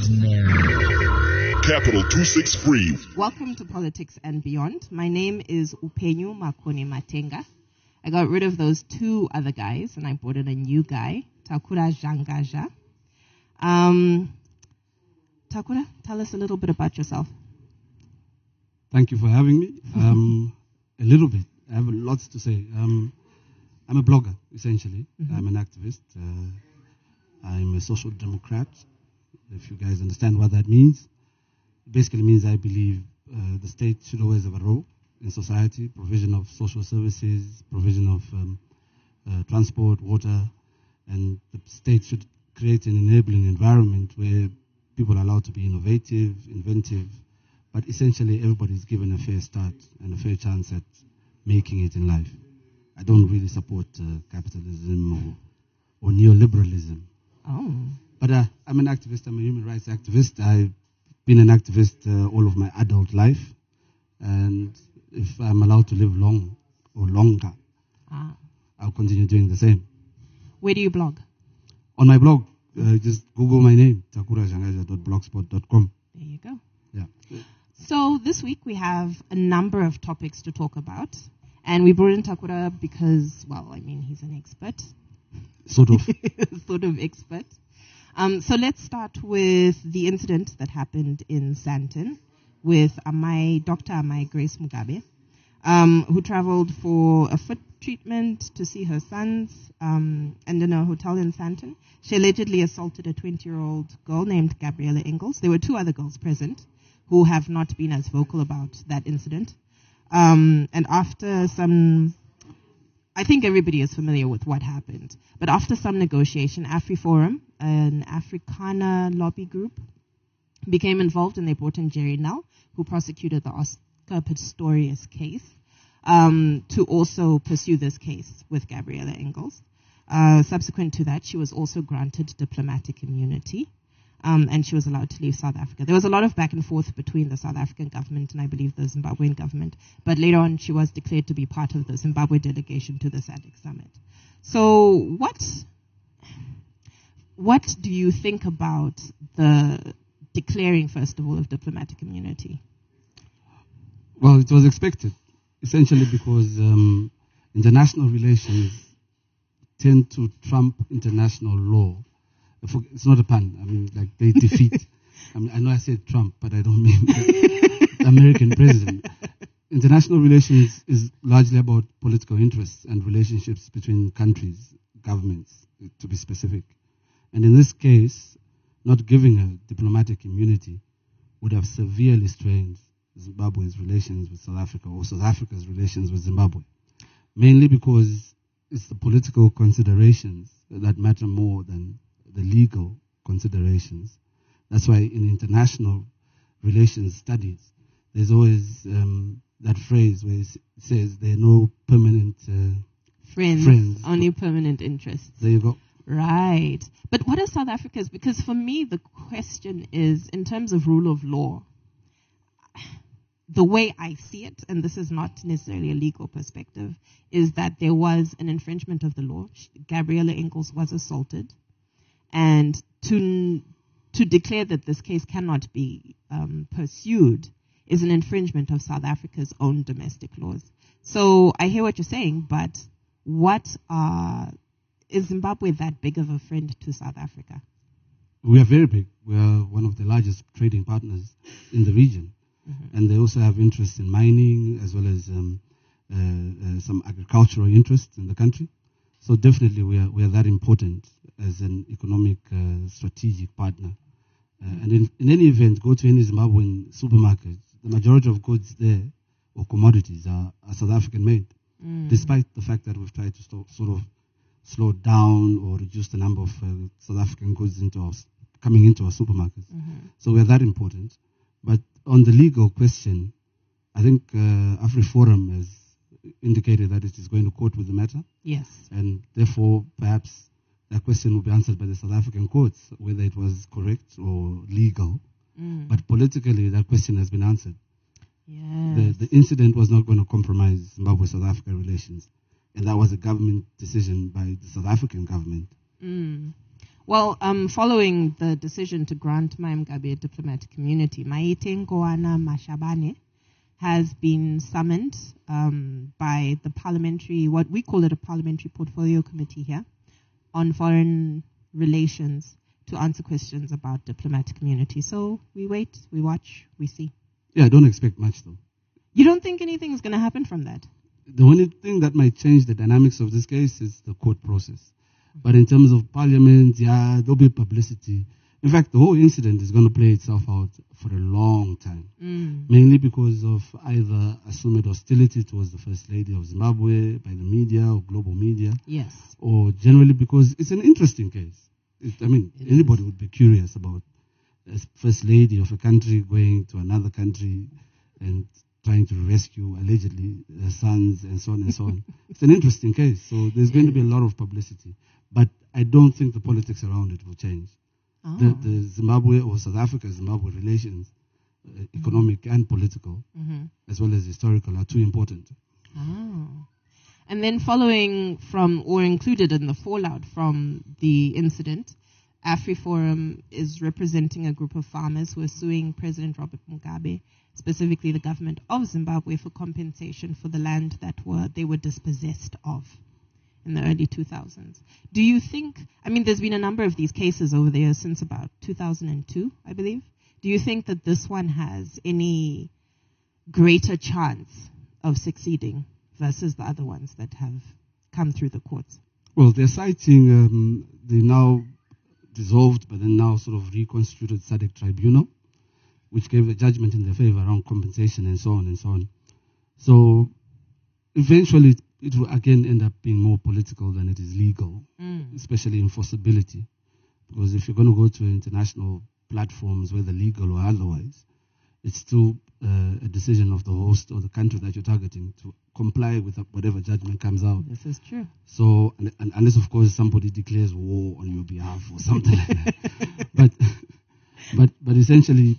Capital 263. Welcome to Politics and Beyond. My name is Upenyu Makone Matenga. I got rid of those two other guys and I brought in a new guy, Takura Jangaja. Takura, tell us a little bit about yourself. Thank you for having me. A little bit. I have lots to say. I'm a blogger, essentially. Mm-hmm. I'm an activist. I'm a social democrat, if you guys understand what that means. It basically means I believe the state should always have a role in society, provision of social services, provision of transport, water, and the state should create an enabling environment where people are allowed to be innovative, inventive, but essentially everybody's given a fair start and a fair chance at making it in life. I don't really support capitalism or neoliberalism. Oh. But I'm an activist. I'm a human rights activist. I've been an activist all of my adult life. And if I'm allowed to live long or longer, I'll continue doing the same. Where do you blog? On my blog, just Google my name, takurajangaja.blogspot.com. There you go. Yeah. So this week we have a number of topics to talk about. And we brought in Takura because, well, I mean, he's an expert. Sort of. Sort of expert. So let's start with the incident that happened in Sandton with Dr. Amai Grace Mugabe, who traveled for a foot treatment to see her sons, and in a hotel in Sandton. She allegedly assaulted a 20-year-old girl named Gabriella Engels. There were two other girls present who have not been as vocal about that incident. And after some... I think everybody is familiar with what happened. But after some negotiation, AfriForum, an Afrikaner lobby group, became involved and they brought in Jerry Nell, who prosecuted the Oscar Pistorius case, to also pursue this case with Gabriella Engels. Subsequent to that, she was also granted diplomatic immunity, and she was allowed to leave South Africa. There was a lot of back and forth between the South African government and I believe the Zimbabwean government, but later on she was declared to be part of the Zimbabwe delegation to the SADC summit. So what do you think about the declaring, first of all, of diplomatic immunity? Well, it was expected, essentially because international relations tend to trump international law. It's not a pun. I mean, like they defeat. I know I said Trump, but I don't mean the American president. International relations is largely about political interests and relationships between countries, governments, to be specific. And in this case, not giving her diplomatic immunity would have severely strained Zimbabwe's relations with South Africa or South Africa's relations with Zimbabwe. Mainly because it's the political considerations that matter more than the legal considerations. That's why in international relations studies, there's always that phrase where it says there are no permanent friends. Only permanent interests. There you go. Right. But what are South Africa's? Because for me, the question is, in terms of rule of law, the way I see it, and this is not necessarily a legal perspective, is that there was an infringement of the law. Gabriella Engels was assaulted. And to declare that this case cannot be pursued is an infringement of South Africa's own domestic laws. So I hear what you're saying, but is Zimbabwe that big of a friend to South Africa? We are very big. We are one of the largest trading partners in the region. Mm-hmm. And they also have interests in mining as well as some agricultural interests in the country. So definitely we are that important as an economic strategic partner. And in any event, go to any Zimbabwean supermarket, the majority of goods there or commodities are South African made, despite the fact that we've tried to sort of slow down or reduce the number of South African goods coming into our supermarkets. Mm-hmm. So we're that important. But on the legal question, I think AfriForum has indicated that it is going to court with the matter. Yes. And therefore, perhaps that question will be answered by the South African courts, whether it was correct or legal. But politically, that question has been answered. Yes. The incident was not going to compromise Zimbabwe-South Africa relations. And that was a government decision by the South African government. Well, following the decision to grant Mugabe diplomatic immunity, Maite Ngoana Mashabane has been summoned by the parliamentary, what we call it a parliamentary portfolio committee here, on foreign relations to answer questions about diplomatic immunity. So we wait, we watch, we see. Yeah, I don't expect much though. You don't think anything is going to happen from that? The only thing that might change the dynamics of this case is the court process. But in terms of parliament, yeah, there'll be publicity. In fact, the whole incident is going to play itself out for a long time, mainly because of either assumed hostility towards the First Lady of Zimbabwe by the media or global media, Yes. or generally because it's an interesting case. Anybody would be curious about a First Lady of a country going to another country and trying to rescue, allegedly, their sons and so on and so on. It's an interesting case, so there's going to be a lot of publicity. But I don't think the politics around it will change. Oh. The Zimbabwe or South Africa-Zimbabwe relations, economic and political, as well as historical, are too important. Oh. And then following from, or included in the fallout from the incident, AfriForum is representing a group of farmers who are suing President Robert Mugabe, specifically the government of Zimbabwe, for compensation for the land that they were dispossessed of in the early 2000s. Do you think, there's been a number of these cases over there since about 2002, I believe. Do you think that this one has any greater chance of succeeding versus the other ones that have come through the courts? Well, they're citing the now dissolved but then now sort of reconstituted SADC tribunal, which gave a judgment in their favor around compensation and so on and so on. So eventually it will again end up being more political than it is legal, especially enforceability. Because if you're going to go to international platforms, whether legal or otherwise, it's still a decision of the host or the country that you're targeting to comply with whatever judgment comes out. This is true. So, unless of course somebody declares war on your behalf or something like that. But essentially,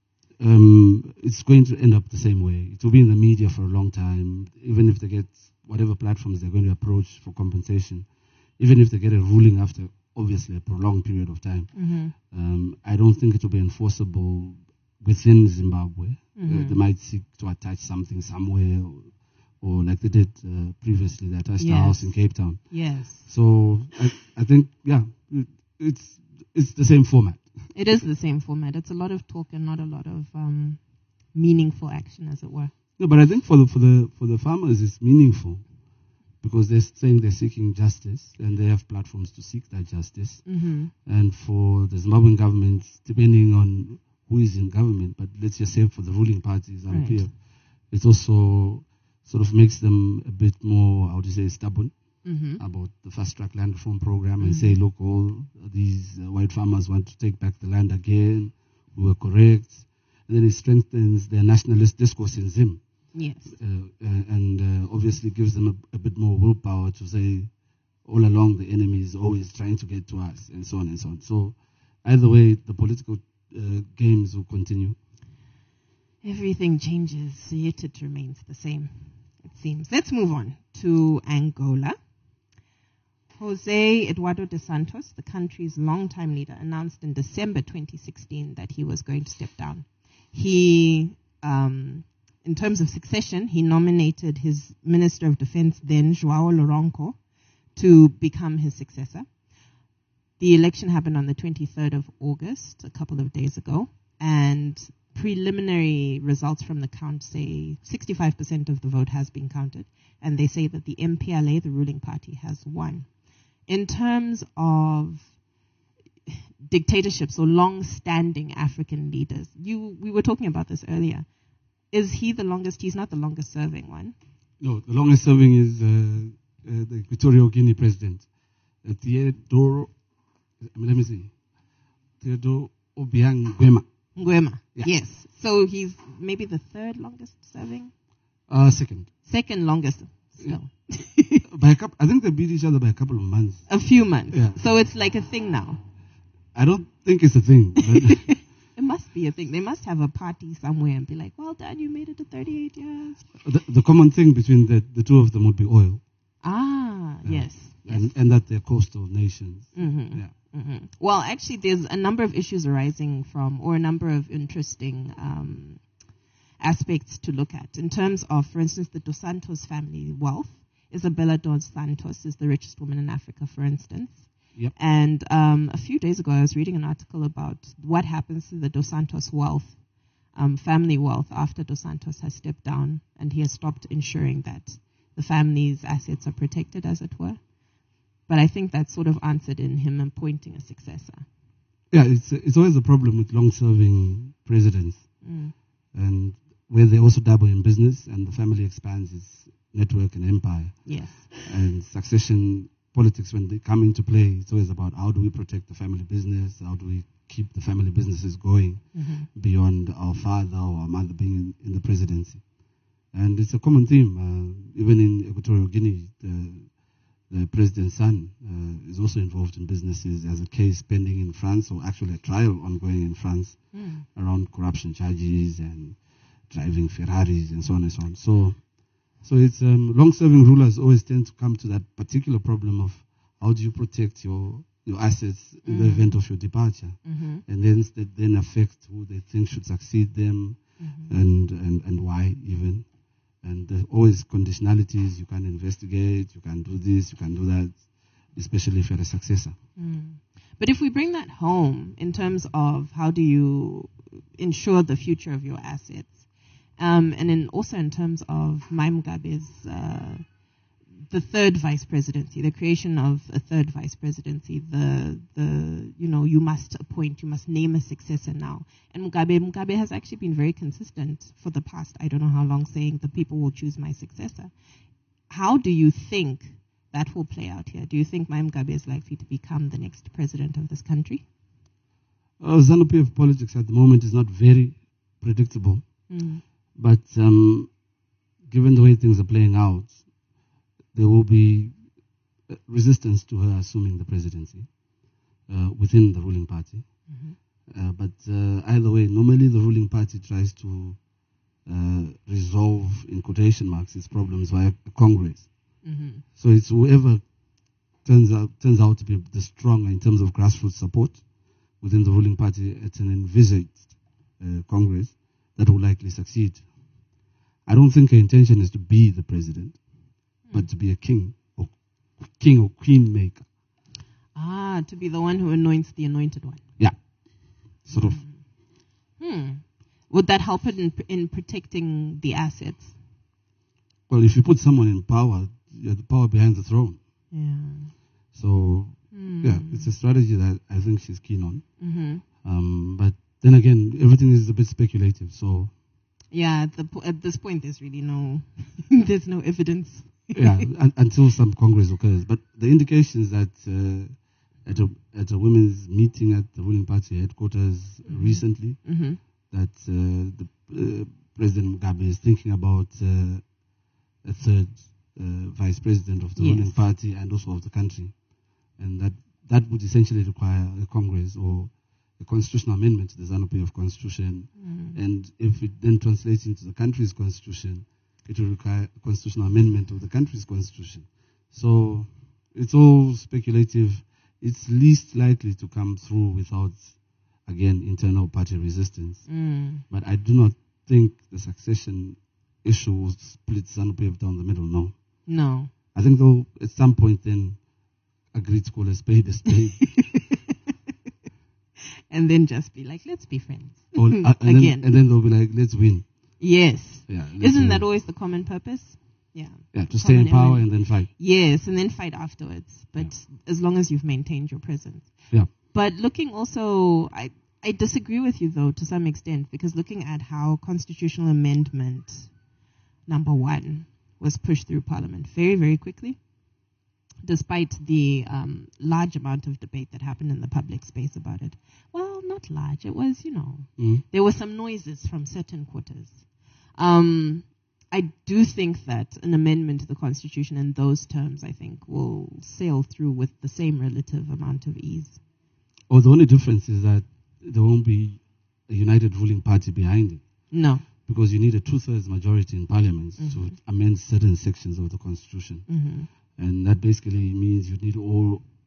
it's going to end up the same way. It will be in the media for a long time, even if they get whatever platforms they're going to approach for compensation, even if they get a ruling after, obviously, a prolonged period of time. I don't think it will be enforceable within Zimbabwe. They might seek to attach something somewhere, or like they did previously, they attached a house in Cape Town. Yes. So I think, it's the same format. It is the same format. It's a lot of talk and not a lot of meaningful action, as it were. No, but I think for the farmers, it's meaningful because they're saying they're seeking justice and they have platforms to seek that justice. And for the Zimbabwean government, depending on who is in government, but let's just say for the ruling parties, ZANU-PF, it also sort of makes them a bit more, stubborn about the fast-track land reform program and say, look, all these white farmers want to take back the land again. We were correct. And then it strengthens their nationalist discourse in Zim. Yes. And obviously gives them a bit more willpower to say, all along the enemy is always trying to get to us, and so on and so on. So either way, the political games will continue. Everything changes, yet it remains the same, it seems. Let's move on to Angola. Jose Eduardo dos Santos, the country's longtime leader, announced in December 2016 that he was going to step down. He, in terms of succession, he nominated his Minister of Defense then, João Lourenço, to become his successor. The election happened on the 23rd of August, a couple of days ago, and preliminary results from the count say 65% of the vote has been counted, and they say that the MPLA, the ruling party, has won. In terms of dictatorships or long-standing African leaders, we were talking about this earlier. Is he the longest? He's not the longest-serving one. No, the longest-serving is the Equatorial Guinea president, Theodore. Let me see. Theodore Obiang Nguema. Yeah. Yes. So he's maybe the third longest-serving. Second. Second longest. Still. By a couple, I think they beat each other by a couple of months. A few months. Yeah. So it's like a thing now. I don't think it's a thing. It must be a thing. They must have a party somewhere and be like, well done, you made it to 38 years. The common thing between the two of them would be oil. Ah, yes. And that they're coastal nations. Mm-hmm. Yeah. Well, actually, there's a number of issues arising from, or a number of interesting aspects to look at. In terms of, for instance, the Dos Santos family wealth, Isabella Dos Santos is the richest woman in Africa, for instance. Yep. And a few days ago, I was reading an article about what happens to the Dos Santos wealth, family wealth, after Dos Santos has stepped down and he has stopped ensuring that the family's assets are protected, as it were. But I think that's sort of answered in him appointing a successor. Yeah, it's always a problem with long-serving presidents, and where they also dabble in business and the family expands its network and empire. Yes. And succession politics, when they come into play, it's always about how do we protect the family business, how do we keep the family businesses going beyond our father or our mother being in the presidency. And it's a common theme. Even in Equatorial Guinea, the president's son is also involved in businesses. There's a case pending in France, or actually a trial ongoing in France, around corruption charges and driving Ferraris and so on and so on. So it's long-serving rulers always tend to come to that particular problem of how do you protect your assets in the event of your departure, and then affect who they think should succeed them, and why even. And there are always conditionalities. You can investigate, you can do this, you can do that, especially if you're a successor. But if we bring that home in terms of how do you ensure the future of your assets, and also in terms of Mai Mugabe's the third vice presidency, the creation of a third vice presidency, you must appoint, you must name a successor now. And Mugabe has actually been very consistent for the past, I don't know how long, saying the people will choose my successor. How do you think that will play out here? Do you think Mai Mugabe is likely to become the next president of this country? ZANU-PF politics at the moment is not very predictable. But given the way things are playing out, there will be resistance to her assuming the presidency within the ruling party. But either way, normally the ruling party tries to resolve, in quotation marks, its problems via Congress. So it's whoever turns out to be the stronger in terms of grassroots support within the ruling party at an envisaged Congress that will likely succeed. I don't think her intention is to be the president, but to be a king or queen maker. To be the one who anoints the anointed one. Yeah, sort of. Would that help in protecting the assets? Well, if you put someone in power, you have the power behind the throne. Yeah. So, yeah, it's a strategy that I think she's keen on. But then again, everything is a bit speculative, so... Yeah, at this point, there's really there's no evidence. Yeah, until some Congress occurs. But the indications that at a women's meeting at the ruling party headquarters recently, that President Mugabe is thinking about a third vice president of the ruling party and also of the country, and that would essentially require a Congress or a constitutional amendment to the ZANU-PF constitution, and if it then translates into the country's constitution, it will require a constitutional amendment of the country's constitution. So it's all speculative. It's least likely to come through without, again, internal party resistance. But I do not think the succession issue will split ZANU-PF down the middle, no. I think they'll, at some point then, agree to call a spade a spade. And then just be like, let's be friends. Again. And then they'll be like, let's win. Yes. Yeah, isn't that always the common purpose? Yeah. Yeah, to stay in power and then fight. Yes, and then fight afterwards. But as long as you've maintained your presence. Yeah. But looking also, I disagree with you, though, to some extent, because looking at how constitutional amendment number 1 was pushed through Parliament very, very quickly, despite the large amount of debate that happened in the public space about it. Well, not large. It was, there were some noises from certain quarters. I do think that an amendment to the Constitution in those terms, I think, will sail through with the same relative amount of ease. Oh, the only difference is that there won't be a united ruling party behind it. No. Because you need a 2/3 majority in Parliament to amend certain sections of the Constitution. And that basically means you need all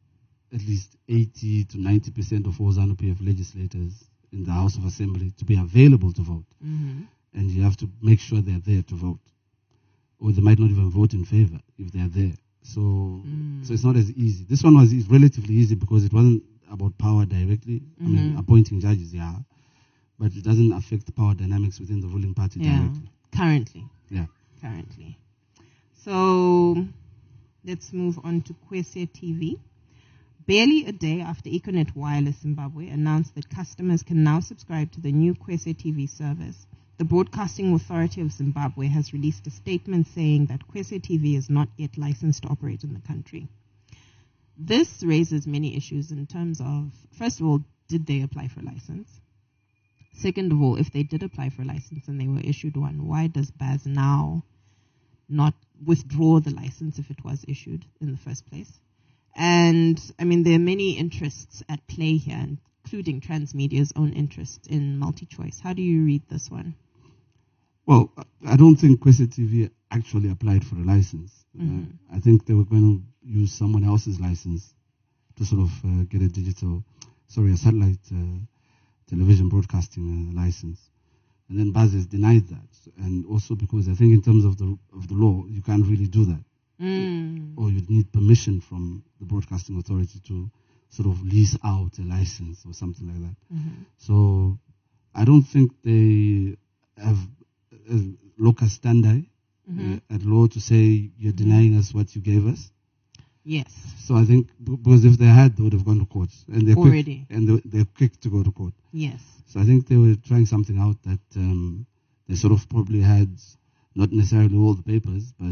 at least 80 to 90% of all ZANU-PF legislators in the House of Assembly to be available to vote. Mm-hmm. And you have to make sure they're there to vote. Or they might not even vote in favor if they're there. So it's not as easy. This one was relatively easy because it wasn't about power directly. I mean, appointing judges, yeah. But it doesn't affect the power dynamics within the ruling party directly. Currently. Yeah. Currently. So let's move on to Kwese TV. Barely a day after Econet Wireless Zimbabwe announced that customers can now subscribe to the new Kwese TV service, the Broadcasting Authority of Zimbabwe has released a statement saying that Kwese TV is not yet licensed to operate in the country. This raises many issues in terms of, first of all, did they apply for a license? Second of all, if they did apply for a license and they were issued one, why does BAS now not withdraw the license if it was issued in the first place? And, I mean, there are many interests at play here, including Transmedia's own interest in multi-choice. How do you read this one? Well, I don't think Kwese TV actually applied for a license. I think they were going to use someone else's license to sort of get a satellite television broadcasting license. And then BAS has denied that. And also because I think in terms of the law, you can't really do that. Or you'd need permission from the Broadcasting Authority to sort of lease out a license or something like that. So I don't think they have locus standi at law to say you're denying us what you gave us. Yes. So I think because if they had, they would have gone to court, and they're already quick, they're quick to go to court. Yes. So I think they were trying something out that they sort of probably had not necessarily all the papers, but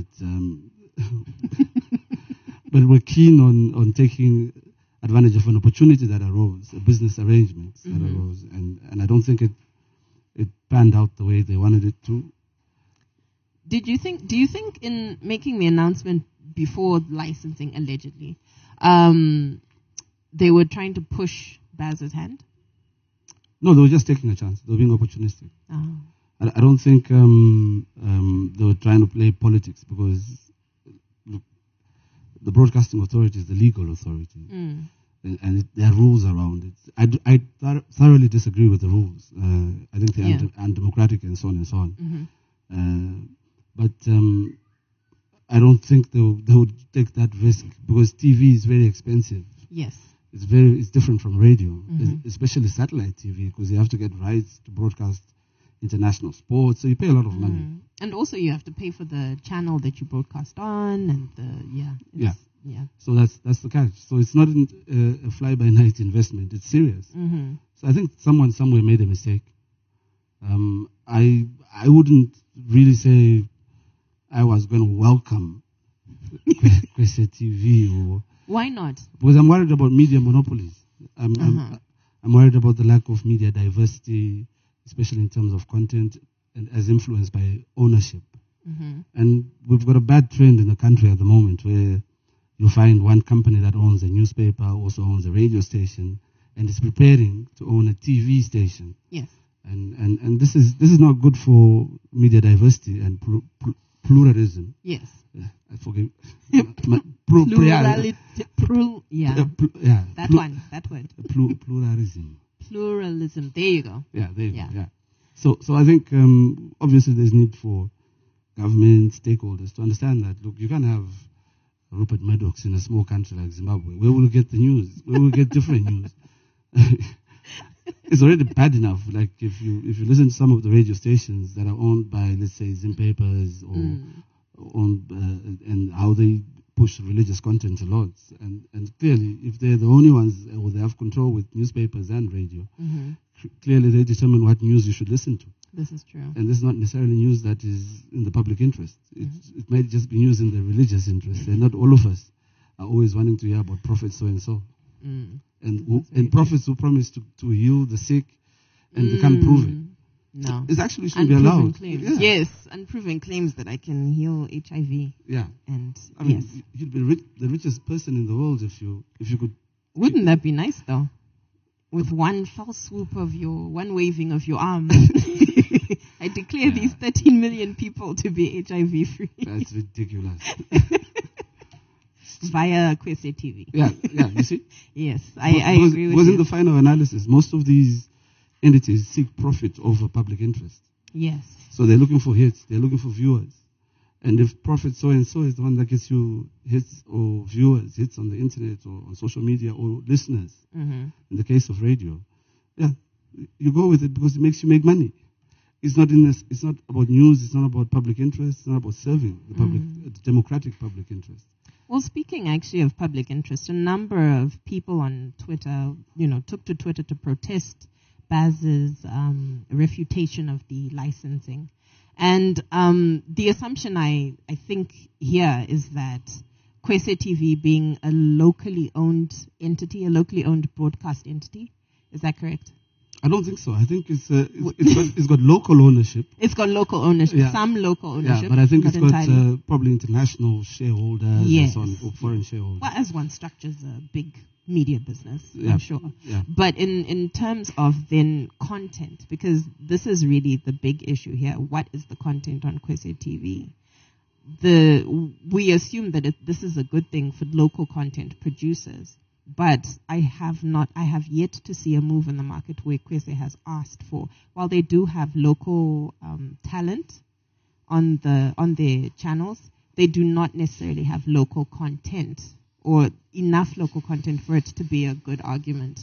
but were keen on taking advantage of an opportunity that arose, a business arrangement that arose, and I don't think it panned out the way they wanted it to. Do you think in making the announcement before licensing, allegedly, they were trying to push BAS's hand? No, they were just taking a chance. They were being opportunistic. Oh. I don't think they were trying to play politics because look, the Broadcasting Authority is the legal authority. And there are rules around it. I thoroughly disagree with the rules. I think they're undemocratic and so on and so on. But I don't think they would take that risk because TV is very expensive. Yes. It's different from radio, especially satellite TV, because you have to get rights to broadcast international sports, so you pay a lot of money. And also you have to pay for the channel that you broadcast on, and So that's the catch. So it's not a fly-by-night investment. It's serious. So I think someone somewhere made a mistake. I wouldn't really say I was going to welcome Kwese TV or. Why not? Because I'm worried about media monopolies. I'm worried about the lack of media diversity, especially in terms of content and as influenced by ownership. And we've got a bad trend in the country at the moment where you find one company that owns a newspaper, also owns a radio station, and is preparing to own a TV station. Yes. And this is not good for media diversity and pluralism. Yes. I forget. Plurality. That word. Pluralism. Pluralism. There you go. Yeah, there you go. Yeah. So I think obviously there's need for government stakeholders to understand that. Look, you can't have Rupert Murdochs in a small country like Zimbabwe. Where will we get the news? Where will we get different news? It's already bad enough. Like if you listen to some of the radio stations that are owned by, let's say, Zim Papers or owned and how they push religious content a lot, and clearly if they're the only ones or they have control with newspapers and radio, clearly they determine what news you should listen to. This is true. And this is not necessarily news that is in the public interest. It might just be news in the religious interest, and not all of us are always wanting to hear about prophets so and so. And prophets who promise to heal the sick and they can't prove it. No. It actually shouldn't be allowed. Claims. Yeah. Yes, unproven claims that I can heal HIV. Yeah. And I mean, you'd be the richest person in the world if you could. Wouldn't that be nice though? With one fell swoop of one waving of your arm, I declare these 13 million people to be HIV free. That's ridiculous. via Kwese TV. Yeah, you see? Yes, I agree with Because you. in the final analysis, most of these entities seek profit over public interest. Yes. So they're looking for hits, they're looking for viewers. And if profit so-and-so is the one that gets you hits or viewers, hits on the internet or on social media or listeners, in the case of radio, yeah, you go with it because it makes you make money. It's not about news, it's not about public interest, it's not about serving the public, the democratic public interest. Well, speaking actually of public interest, a number of people on Twitter, took to Twitter to protest Baz's refutation of the licensing. And the assumption I think here is that Kwese TV being a locally owned entity, a locally owned broadcast entity, is that correct? I don't think so. I think it's got local ownership. It's got local ownership, some local ownership. Yeah, but I think it's got entirely. probably international shareholders and so on, or foreign shareholders. Well, as one structures a big media business, Yeah. I'm sure. Yeah. But in terms of then content, because this is really the big issue here, what is the content on Kwese TV? We assume that this is a good thing for local content producers, but I have yet to see a move in the market where Kwese has asked for, while they do have local talent on their channels, they do not necessarily have local content or enough local content for it to be a good argument.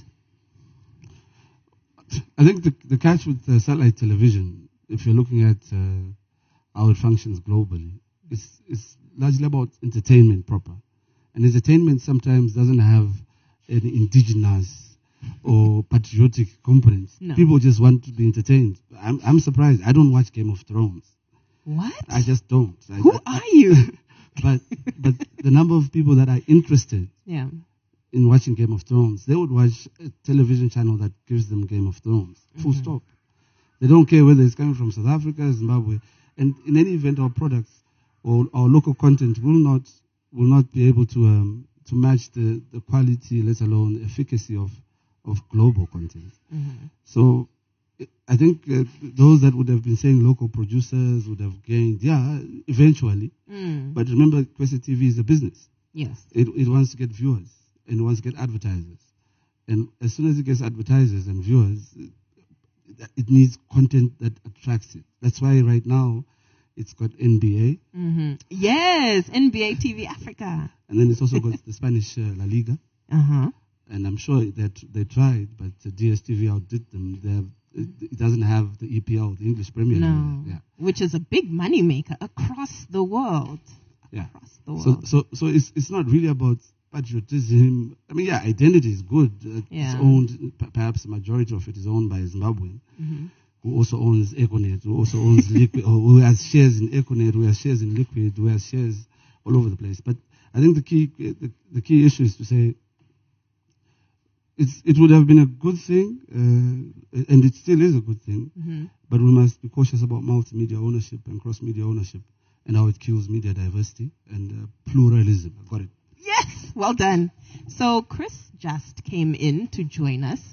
I think the catch with satellite television, if you're looking at how it functions globally, is largely about entertainment proper. And entertainment sometimes doesn't have an indigenous or patriotic components. No. People just want to be entertained. I'm surprised. I don't watch Game of Thrones. What? I just don't. Who are you? But the number of people that are interested Yeah. in watching Game of Thrones, they would watch a television channel that gives them Game of Thrones. Full stop. They don't care whether it's coming from South Africa, Zimbabwe. And in any event, our products or our local content will not be able to match the quality, let alone efficacy of global content. So I think those that would have been saying local producers would have gained, eventually. But remember, Kwese TV is a business. Yes. It wants to get viewers and it wants to get advertisers. And as soon as it gets advertisers and viewers, it needs content that attracts it. That's why right now it's got NBA. Yes, NBA TV Africa. And then it's also got the Spanish La Liga. And I'm sure that they tried, but DSTV outdid them. It doesn't have the EPL, the English Premier League. No. Yeah. Which is a big money maker across the world. Yeah. Across the world. So it's not really about patriotism. I mean, identity is good. It's owned, perhaps a majority of it is owned by a Zimbabwean, who also owns Econet, who also owns Liquid, or who has shares in Econet, who has shares in Liquid, who has shares all over the place. But I think the key issue is to say it would have been a good thing, and it still is a good thing, but we must be cautious about multimedia ownership and cross-media ownership and how it kills media diversity and pluralism. I got it. Yes, well done. So Chris just came in to join us.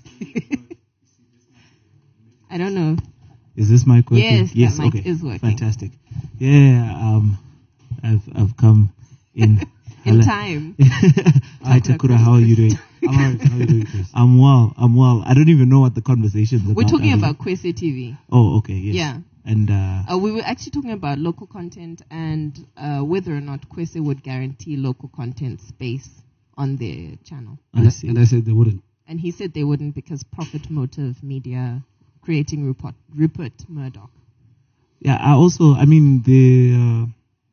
I don't know. Is this mic working? Yes, that mic is working. Fantastic. Yeah, I've come in. In time. Hi Takura, how are you doing? I'm all right. How are you doing, Chris? I'm well. I don't even know what the conversation's about. We're talking about Kwese TV. Oh, okay, yes. Yeah. And we were actually talking about local content and whether or not Kwese would guarantee local content space on their channel. I see. And I said they wouldn't. And he said they wouldn't because profit motive media creating Rupert Murdoch. Yeah, the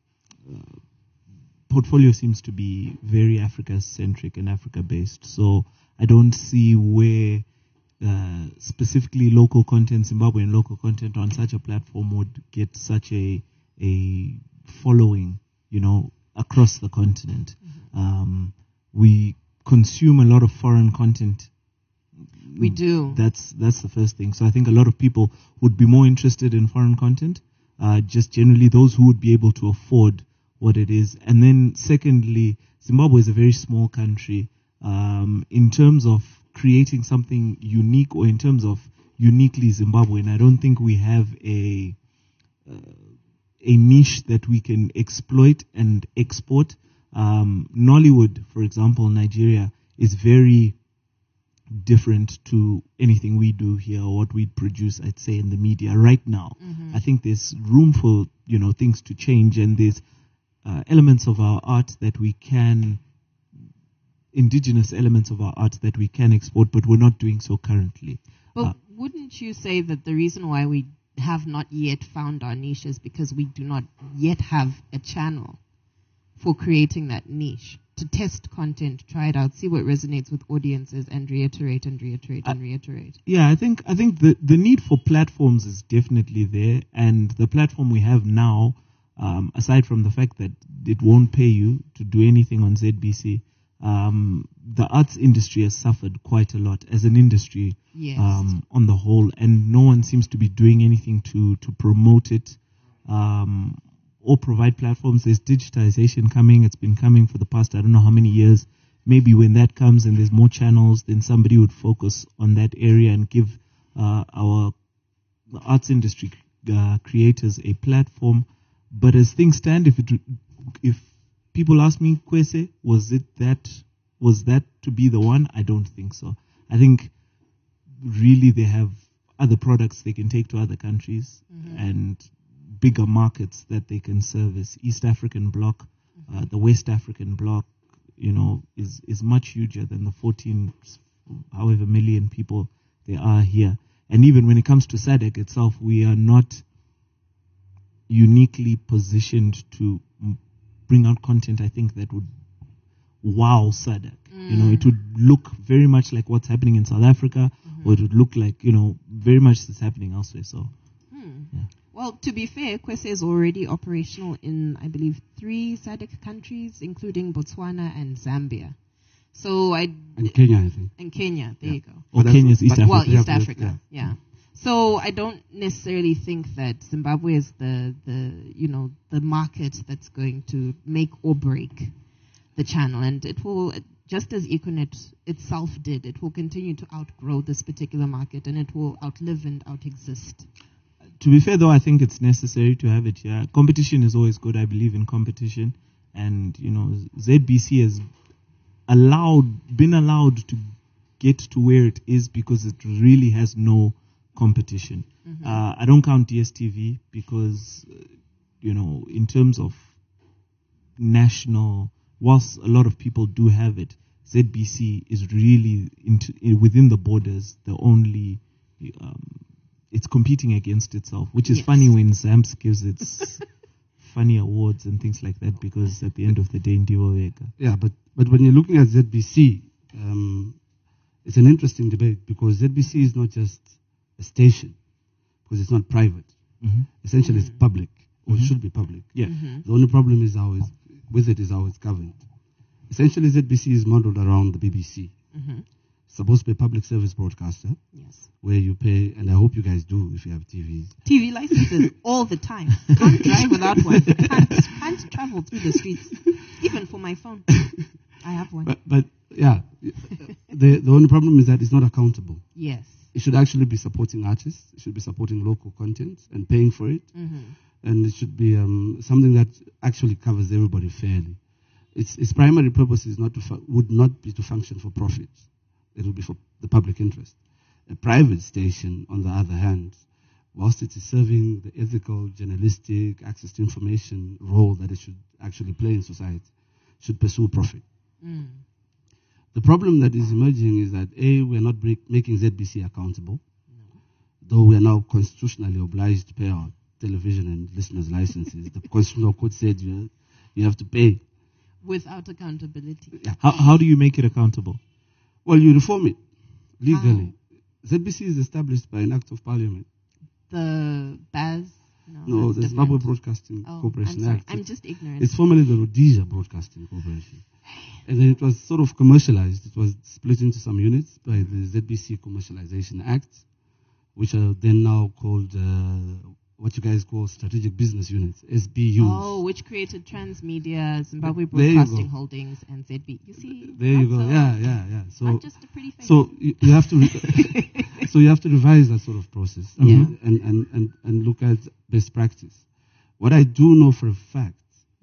portfolio seems to be very Africa-centric and Africa-based. So I don't see where specifically local content, Zimbabwean local content on such a platform would get such a following, across the continent. We consume a lot of foreign content. We do. That's the first thing. So I think a lot of people would be more interested in foreign content, just generally those who would be able to afford what it is. And then secondly, Zimbabwe is a very small country. In terms of creating something unique or in terms of uniquely Zimbabwean, I don't think we have a niche that we can exploit and export. Nollywood, for example, Nigeria, is very different to anything we do here or what we produce, I'd say, in the media right now. I think there's room for, things to change, and there's elements of our art that we can, indigenous elements of our art that we can export, but we're not doing so currently. But wouldn't you say that the reason why we have not yet found our niche is because we do not yet have a channel for creating that niche? To test content, try it out, see what resonates with audiences, and reiterate and reiterate and reiterate. Yeah, I think the need for platforms is definitely there, and the platform we have now, aside from the fact that it won't pay you to do anything on ZBC, the arts industry has suffered quite a lot as an industry, Yes. on the whole, and no one seems to be doing anything to promote it. Or provide platforms. There's digitization coming. It's been coming for the past, I don't know how many years. Maybe when that comes and there's more channels, then somebody would focus on that area and give our arts industry creators a platform. But as things stand, if people ask me, Kwese, was that to be the one? I don't think so. I think really they have other products they can take to other countries and bigger markets that they can service. East African bloc, the West African bloc, is much huger than the 14, however million people there are here. And even when it comes to SADC itself, we are not uniquely positioned to bring out content, I think, that would wow SADC. It would look very much like what's happening in South Africa, or it would look like, very much that's happening elsewhere. So, yeah. Well, to be fair, Kwese is already operational in, I believe, 3 SADC countries, including Botswana and Zambia. So And Kenya, I think. And Kenya, there you go. Or Kenya's East Africa. Well, East Africa, yeah. So I don't necessarily think that Zimbabwe is the market that's going to make or break the channel, and it will, just as Econet itself did, it will continue to outgrow this particular market, and it will outlive and outexist. To be fair, though, I think it's necessary to have it here. Competition is always good. I believe in competition. And, ZBC has been allowed to get to where it is because it really has no competition. I don't count DSTV because, in terms of national, whilst a lot of people do have it, ZBC is really, within the borders, the only... it's competing against itself, which is funny when ZAMPS gives its funny awards and things like that, because at the end of the day, Ndiwo Wega. Yeah, but when you're looking at ZBC, it's an interesting debate because ZBC is not just a station, because it's not private. Essentially, it's public, or it should be public. Yeah. The only problem is how it's governed. Essentially, ZBC is modeled around the BBC. It's supposed to be a public service broadcaster. Yes. Where you pay, and I hope you guys do if you have TVs. TV licenses all the time. Can't drive without one. Can't travel through the streets, even for my phone. I have one. But yeah, the only problem is that it's not accountable. Yes. It should actually be supporting artists. It should be supporting local content and paying for it. And it should be something that actually covers everybody fairly. Its primary purpose is would not be to function for profit. It will be for the public interest. A private station, on the other hand, whilst it is serving the ethical, journalistic, access to information role that it should actually play in society, should pursue profit. The problem that is emerging is that, A, we are not making ZBC accountable, though we are now constitutionally obliged to pay our television and listeners' licenses. The Constitutional Court said you have to pay. Without accountability. Yeah. How do you make it accountable? Well, you reform it legally. ZBC is established by an act of parliament. The BAS? No, the that's Zimbabwe different. Broadcasting Oh, Corporation I'm sorry. Act. I'm just ignorant. It's formerly the Rhodesia Broadcasting Corporation. And then it was sort of commercialized. It was split into some units by the ZBC Commercialization Act, which are then now called what you guys call strategic business units, SBUs. Oh, which created Transmedia, Zimbabwe There you Broadcasting go. Holdings, and ZB. You see? There you that's go. Yeah. So, not just a pretty face. so you have to, so you have to revise that sort of process and look at best practice. What I do know for a fact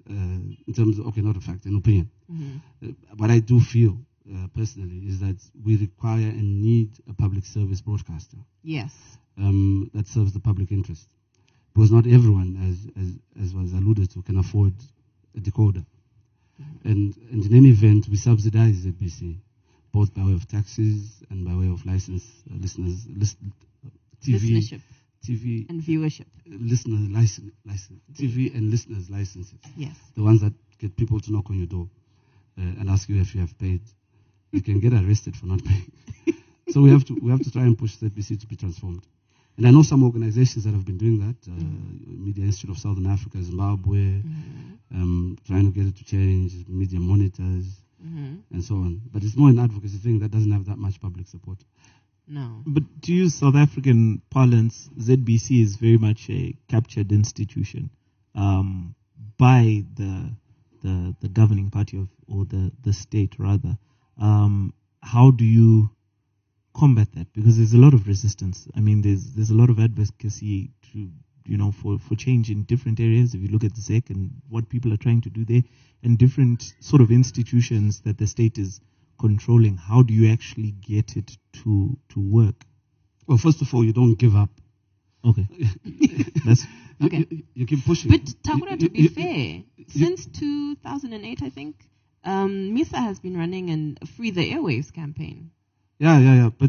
in terms of, okay, not a fact, an opinion. What I do feel personally is that we require and need a public service broadcaster Yes. that serves the public interest. Because not everyone, as was alluded to, can afford a decoder. And in any event, we subsidize ZBC, both by way of taxes and by way of license Listenership TV and viewership. listener license, TV and listeners licenses. Yes. The ones that get people to knock on your door and ask you if you have paid. You can get arrested for not paying. So we have to try and push ZBC to be transformed. And I know some organizations that have been doing that. Media Institute of Southern Africa, Zimbabwe, trying to get it to change, media monitors, and so on. But it's more an advocacy thing that doesn't have that much public support. No. But to use South African parlance, ZBC is very much a captured institution by the governing party or the state rather. How do you combat that? Because there's a lot of resistance. I mean, there's a lot of advocacy to for change in different areas. If you look at the ZEC and what people are trying to do there, and different sort of institutions that the state is controlling, how do you actually get it to work? Well, first of all, you don't give up. Okay. That's Okay. You keep pushing. But Takura, to be fair, since 2008, I think, MISA has been running a Free the Airwaves campaign. Yeah. But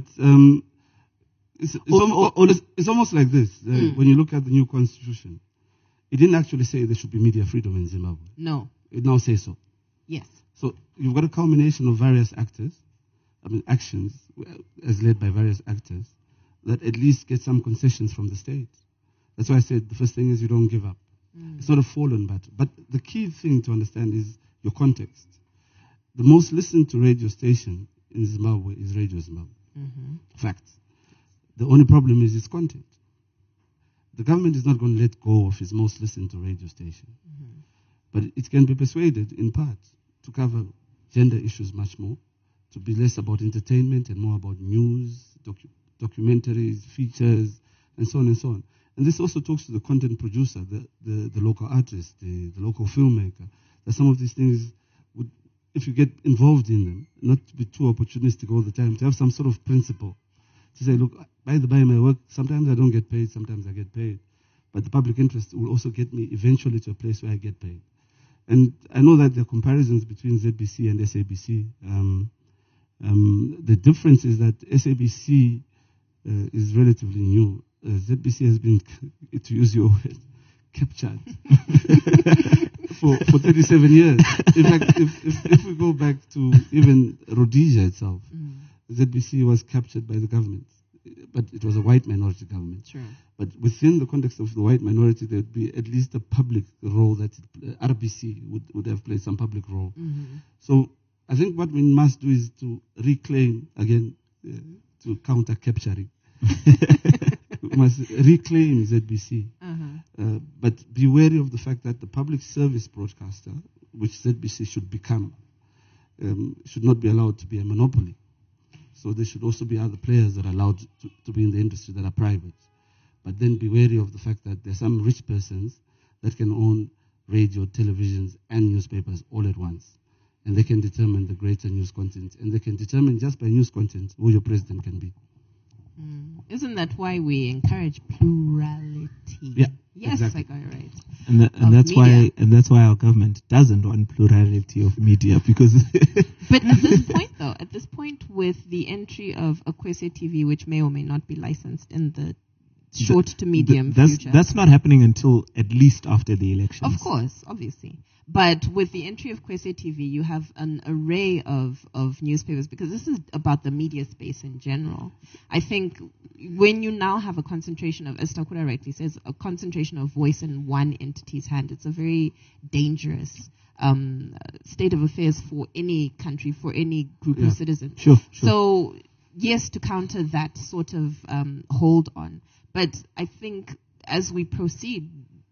it's almost like this. When you look at the new constitution, it didn't actually say there should be media freedom in Zimbabwe. No. It now says so. Yes. So you've got a culmination of various actions as led by various actors that at least get some concessions from the state. That's why I said the first thing is you don't give up. It's not a fallen battle. But the key thing to understand is your context. The most listened to radio station in Zimbabwe is Radio Zimbabwe. Fact. The only problem is its content. The government is not going to let go of its most listened to radio station. But it can be persuaded, in part, to cover gender issues much more, to be less about entertainment and more about news, documentaries, features, and so on and so on. And this also talks to the content producer, the local artist, the local filmmaker, that some of these things would, if you get involved in them, not to be too opportunistic all the time, to have some sort of principle. To say, look, by my work, sometimes I don't get paid, sometimes I get paid. But the public interest will also get me eventually to a place where I get paid. And I know that there are comparisons between ZBC and SABC. The difference is that SABC is relatively new. ZBC has been, to use your word, captured for 37 years. In fact, if we go back to even Rhodesia itself, ZBC was captured by the government, but it was a white minority government. Sure. But within the context of the white minority, there would be at least a public role that RBC would have played some public role. So I think what we must do is to reclaim, again, to counter capturing. We must reclaim ZBC. But be wary of the fact that the public service broadcaster, which ZBC should become, should not be allowed to be a monopoly. So there should also be other players that are allowed to be in the industry that are private. But then be wary of the fact that there are some rich persons that can own radio, televisions, and newspapers all at once. And they can determine the greater news content. And they can determine just by news content who your president can be. Isn't that why we encourage plurality? Yeah, Yes, exactly. I got it right. And that's why our government doesn't want plurality of media, because But at this point with the entry of Akwese TV, which may or may not be licensed in the short to medium future. That's not happening until at least after the elections. Of course, obviously. But with the entry of Kwese TV, you have an array of newspapers, because this is about the media space in general. I think when you now have a concentration of, as Takura rightly says, a concentration of voice in one entity's hand, it's a very dangerous state of affairs for any country, for any group of citizens. Sure. So, yes, to counter that sort of hold on. But I think as we proceed,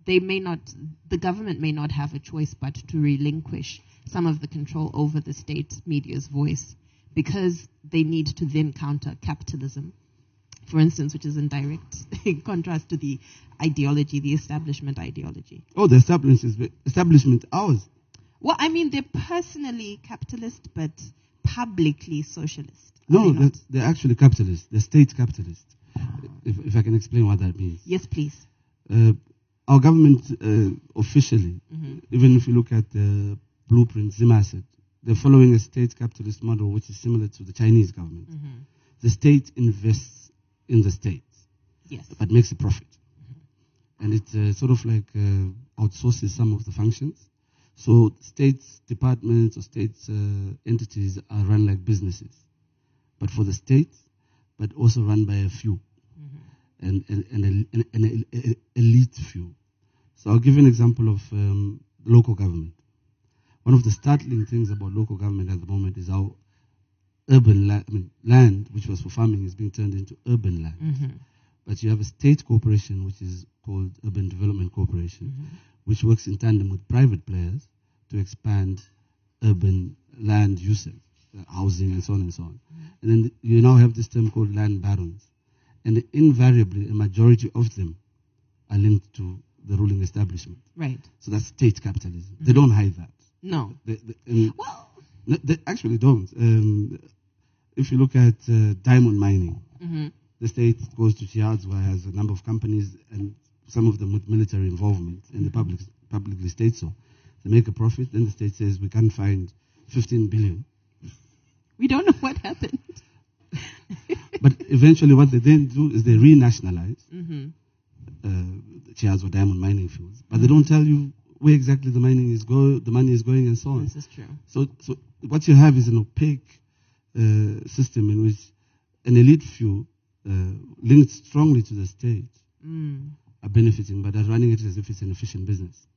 the government may not have a choice but to relinquish some of the control over the state media's voice, because they need to then counter capitalism for instance, which is in direct contrast to the ideology, the establishment ideology? Oh, the establishment, ours. Well, I mean, they're personally capitalist, but publicly socialist. No, they're actually capitalist. They're state capitalist. If I can explain what that means. Yes, please. Our government officially, even if you look at the blueprint, Zima said, they're following a state capitalist model which is similar to the Chinese government. The state invests in the state, Yes. but makes a profit. And it sort of like outsources some of the functions. So states, departments, or states entities are run like businesses, but for the state, but also run by a few, and an elite few. So I'll give you an example of local government. One of the startling things about local government at the moment is how urban land, which was for farming, is being turned into urban land. But you have a state corporation, which is called Urban Development Corporation, which works in tandem with private players to expand urban land usage, housing, and so on and so on. And then you now have this term called land barons. And invariably, a majority of them are linked to the ruling establishment. Right. So that's state capitalism. They don't hide that. No. Well, they actually don't. If you look at diamond mining, the state goes to Chiadzwa, has a number of companies, and some of them with military involvement, and the publicly state so. They make a profit, then the state says, we can't find 15 billion. We don't know what happened. But eventually what they then do is they renationalize Chiadzwa diamond mining fields. But they don't tell you where exactly the money is going and so on. This is true. So what you have is an opaque system in which an elite few linked strongly to the state are benefiting, but are running it as if it's an efficient business.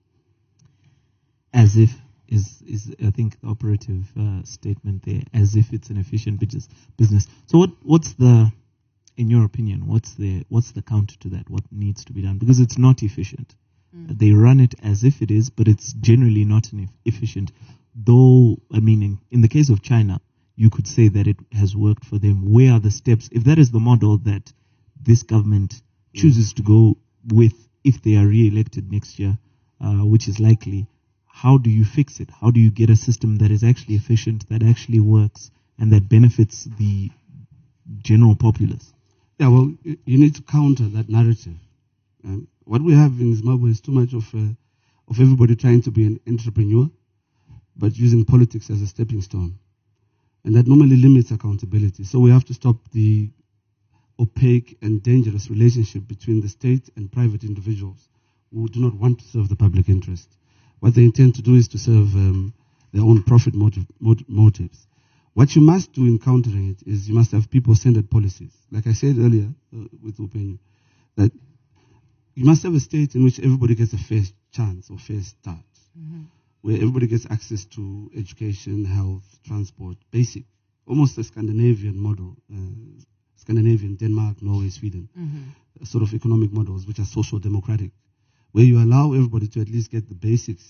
As if is I think the operative statement there, as if it's an efficient business. So what's the, in your opinion, what's the counter to that? What needs to be done? Because it's not efficient. They run it as if it is, but it's generally not efficient. Though, I mean, in the case of China, you could say that it has worked for them. Where are the steps? If that is the model that this government chooses to go with if they are re-elected next year, which is likely, how do you fix it? How do you get a system that is actually efficient, that actually works, and that benefits the general populace? Yeah, well, you need to counter that narrative. What we have in Zimbabwe is too much of everybody trying to be an entrepreneur, but using politics as a stepping stone. And that normally limits accountability. So we have to stop the opaque and dangerous relationship between the state and private individuals who do not want to serve the public interest. What they intend to do is to serve their own profit motives. What you must do in countering it is you must have people-centered policies. Like I said earlier with Upenyu, that you must have a state in which everybody gets a fair chance or fair start, where everybody gets access to education, health, transport, basic, almost a Scandinavian model, Scandinavian, Denmark, Norway, Sweden, sort of economic models which are social democratic, where you allow everybody to at least get the basics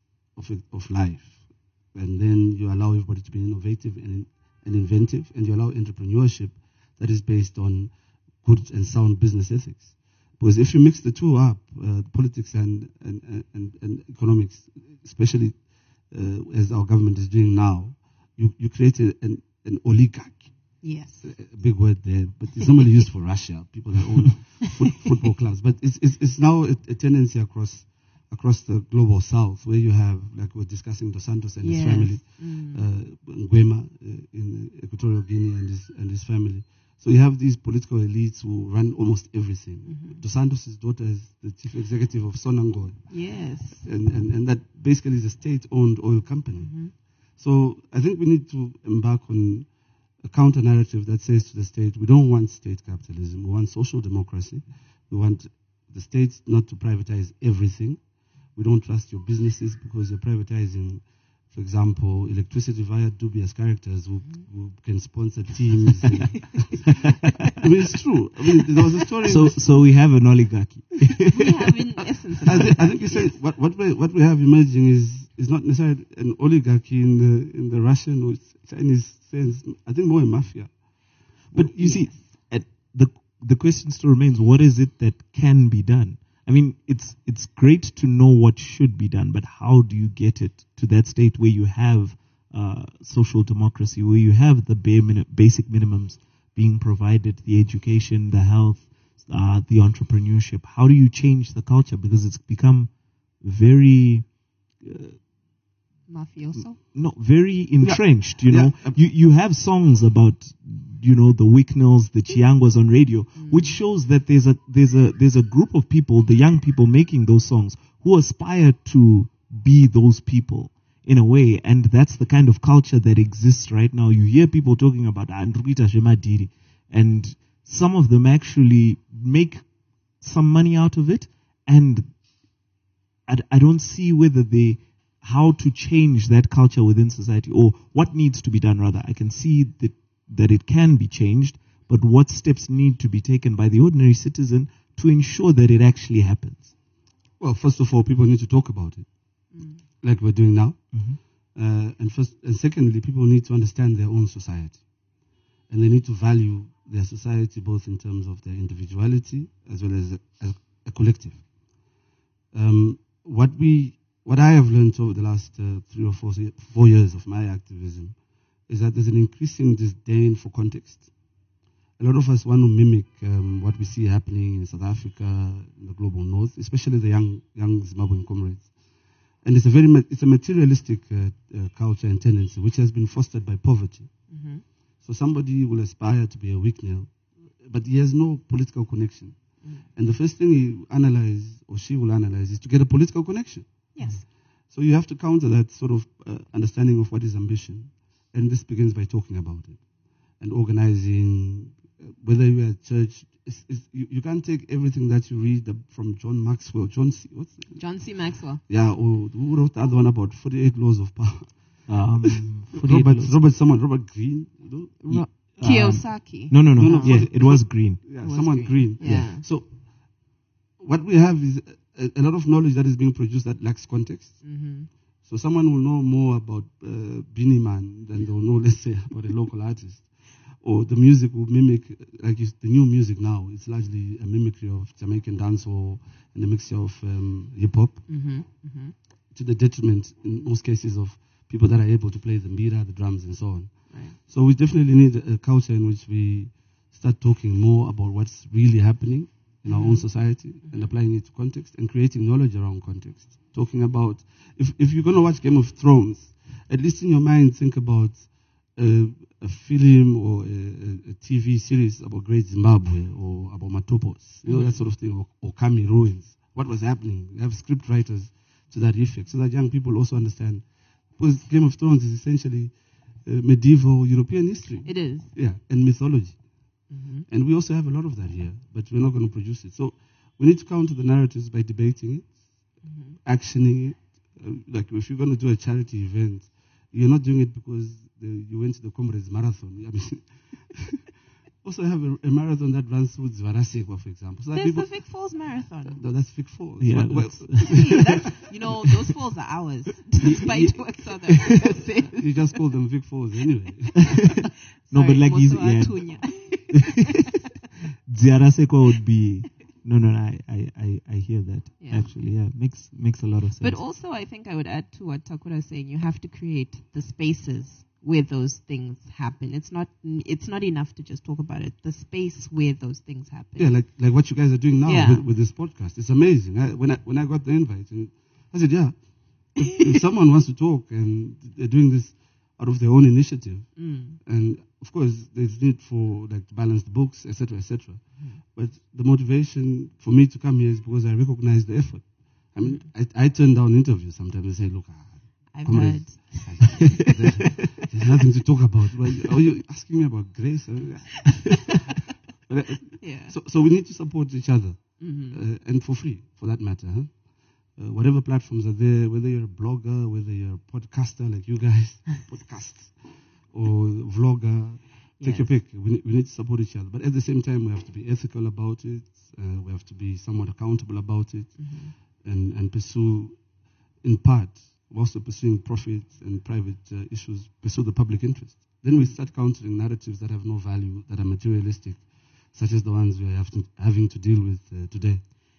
of life. And then you allow everybody to be innovative and inventive, and you allow entrepreneurship that is based on good and sound business ethics. Because if you mix the two up, politics and economics, especially as our government is doing now, you create an oligarchy. Yes. A big word there, but it's normally used for Russia, people that own football clubs. But it's now a tendency across the global south, where you have, like we're discussing, Dos Santos and his family, Nguema in Equatorial Guinea and his family. So you have these political elites who run almost everything. Dos Santos' daughter is the chief executive of Sonangol. Yes. And that basically is a state-owned oil company. So I think we need to embark on a counter-narrative that says to the state, we don't want state capitalism, we want social democracy. We want the state not to privatize everything. We don't trust your businesses because you're privatizing, for example, electricity via dubious characters who can sponsor teams. I mean, it's true. I mean, there was a story. So we have an oligarchy. We have, in essence, I think you said what we have emerging is not necessarily an oligarchy in the Russian or Chinese sense. I think more a mafia. But you see, at the question still remains: what is it that can be done? I mean, it's great to know what should be done, but how do you get it to that state where you have social democracy, where you have the basic minimums being provided, the education, the health, the entrepreneurship? How do you change the culture? Because it's become very mafioso. No, very entrenched. You know, you have songs about the Wicknells, the Chiangwas on radio, which shows that there's a group of people, the young people making those songs, who aspire to be those people in a way, and that's the kind of culture that exists right now. You hear people talking about Andrita Shemadiri, and some of them actually make some money out of it, and I don't see how to change that culture within society, or what needs to be done rather. I can see that it can be changed, but what steps need to be taken by the ordinary citizen to ensure that it actually happens? Well, first of all, people need to talk about it, like we're doing now. And secondly, people need to understand their own society, and they need to value their society both in terms of their individuality as well as a collective. What I have learned over the last 3 or 4 years of my activism is that there's an increasing disdain for context. A lot of us want to mimic what we see happening in South Africa, in the global north, especially the young Zimbabwean comrades. And it's a materialistic culture and tendency which has been fostered by poverty. So somebody will aspire to be a Wicknell, but he has no political connection. And the first thing he analyze, or she will analyze, is to get a political connection. Yes. So you have to counter that sort of understanding of what is ambition. And this begins by talking about it and organizing, whether you're at church. You can't take everything that you read from John Maxwell. John C. Maxwell. Yeah, or who wrote the other one about 48 Laws of Power? Robert Greene. Kiyosaki. No. Yeah, it was Green. Yeah, someone Green. Yeah. So what we have is a lot of knowledge that is being produced that lacks context. So someone will know more about Beanie Man than they'll know, let's say, about a local artist. Or the music will mimic, like the new music now, it's largely a mimicry of Jamaican dancehall and a mixture of hip-hop, to the detriment, in most cases, of people that are able to play the mbira, the drums, and so on. Right. So we definitely need a culture in which we start talking more about what's really happening in our own society and applying it to context and creating knowledge around context. Talking about, if you're going to watch Game of Thrones, at least in your mind think about a film or a TV series about Great Zimbabwe or about Matopos, that sort of thing, or Kami Ruins. What was happening? You have script writers to that effect so that young people also understand. Because Game of Thrones is essentially medieval European history. It is. Yeah, and mythology. And we also have a lot of that here, but we're not going to produce it. So we need to counter the narratives by debating it, actioning it. Like if you're going to do a charity event, you're not doing it because you went to the Comrades Marathon. I mean, also have a marathon that runs through Zvarasekwa, for example. So there's the Vic Falls Marathon. No, that's Vic Falls. Yeah, those falls are ours, despite what South Africa says. You just call them Vic Falls anyway. No, but like Ziarasekwa would be. No, I hear that. Yeah. Actually, yeah, makes a lot of sense. But also, I think I would add to what Takura is saying. You have to create the spaces where those things happen. It's not enough to just talk about it. The space where those things happen. Yeah, like what you guys are doing now Yeah. with this podcast. It's amazing. When I got the invite, and I said, yeah, if someone wants to talk and they're doing this out of their own initiative, and of course there's need for like to balance the books, etc., etc. But the motivation for me to come here is because I recognize the effort. I mean, I turn down interviews sometimes and say, look, I've comrades, there's nothing to talk about. Are you asking me about grace? Yeah. So we need to support each other, and for free, for that matter. Whatever platforms are there, whether you're a blogger, whether you're a podcaster like you guys, podcasts, or vlogger, take your pick. We need to support each other. But at the same time, we have to be ethical about it. We have to be somewhat accountable about it, and pursue, in part, whilst we're pursuing profit and private issues, pursue the public interest. Then we start countering narratives that have no value, that are materialistic, such as the ones we are having to deal with today.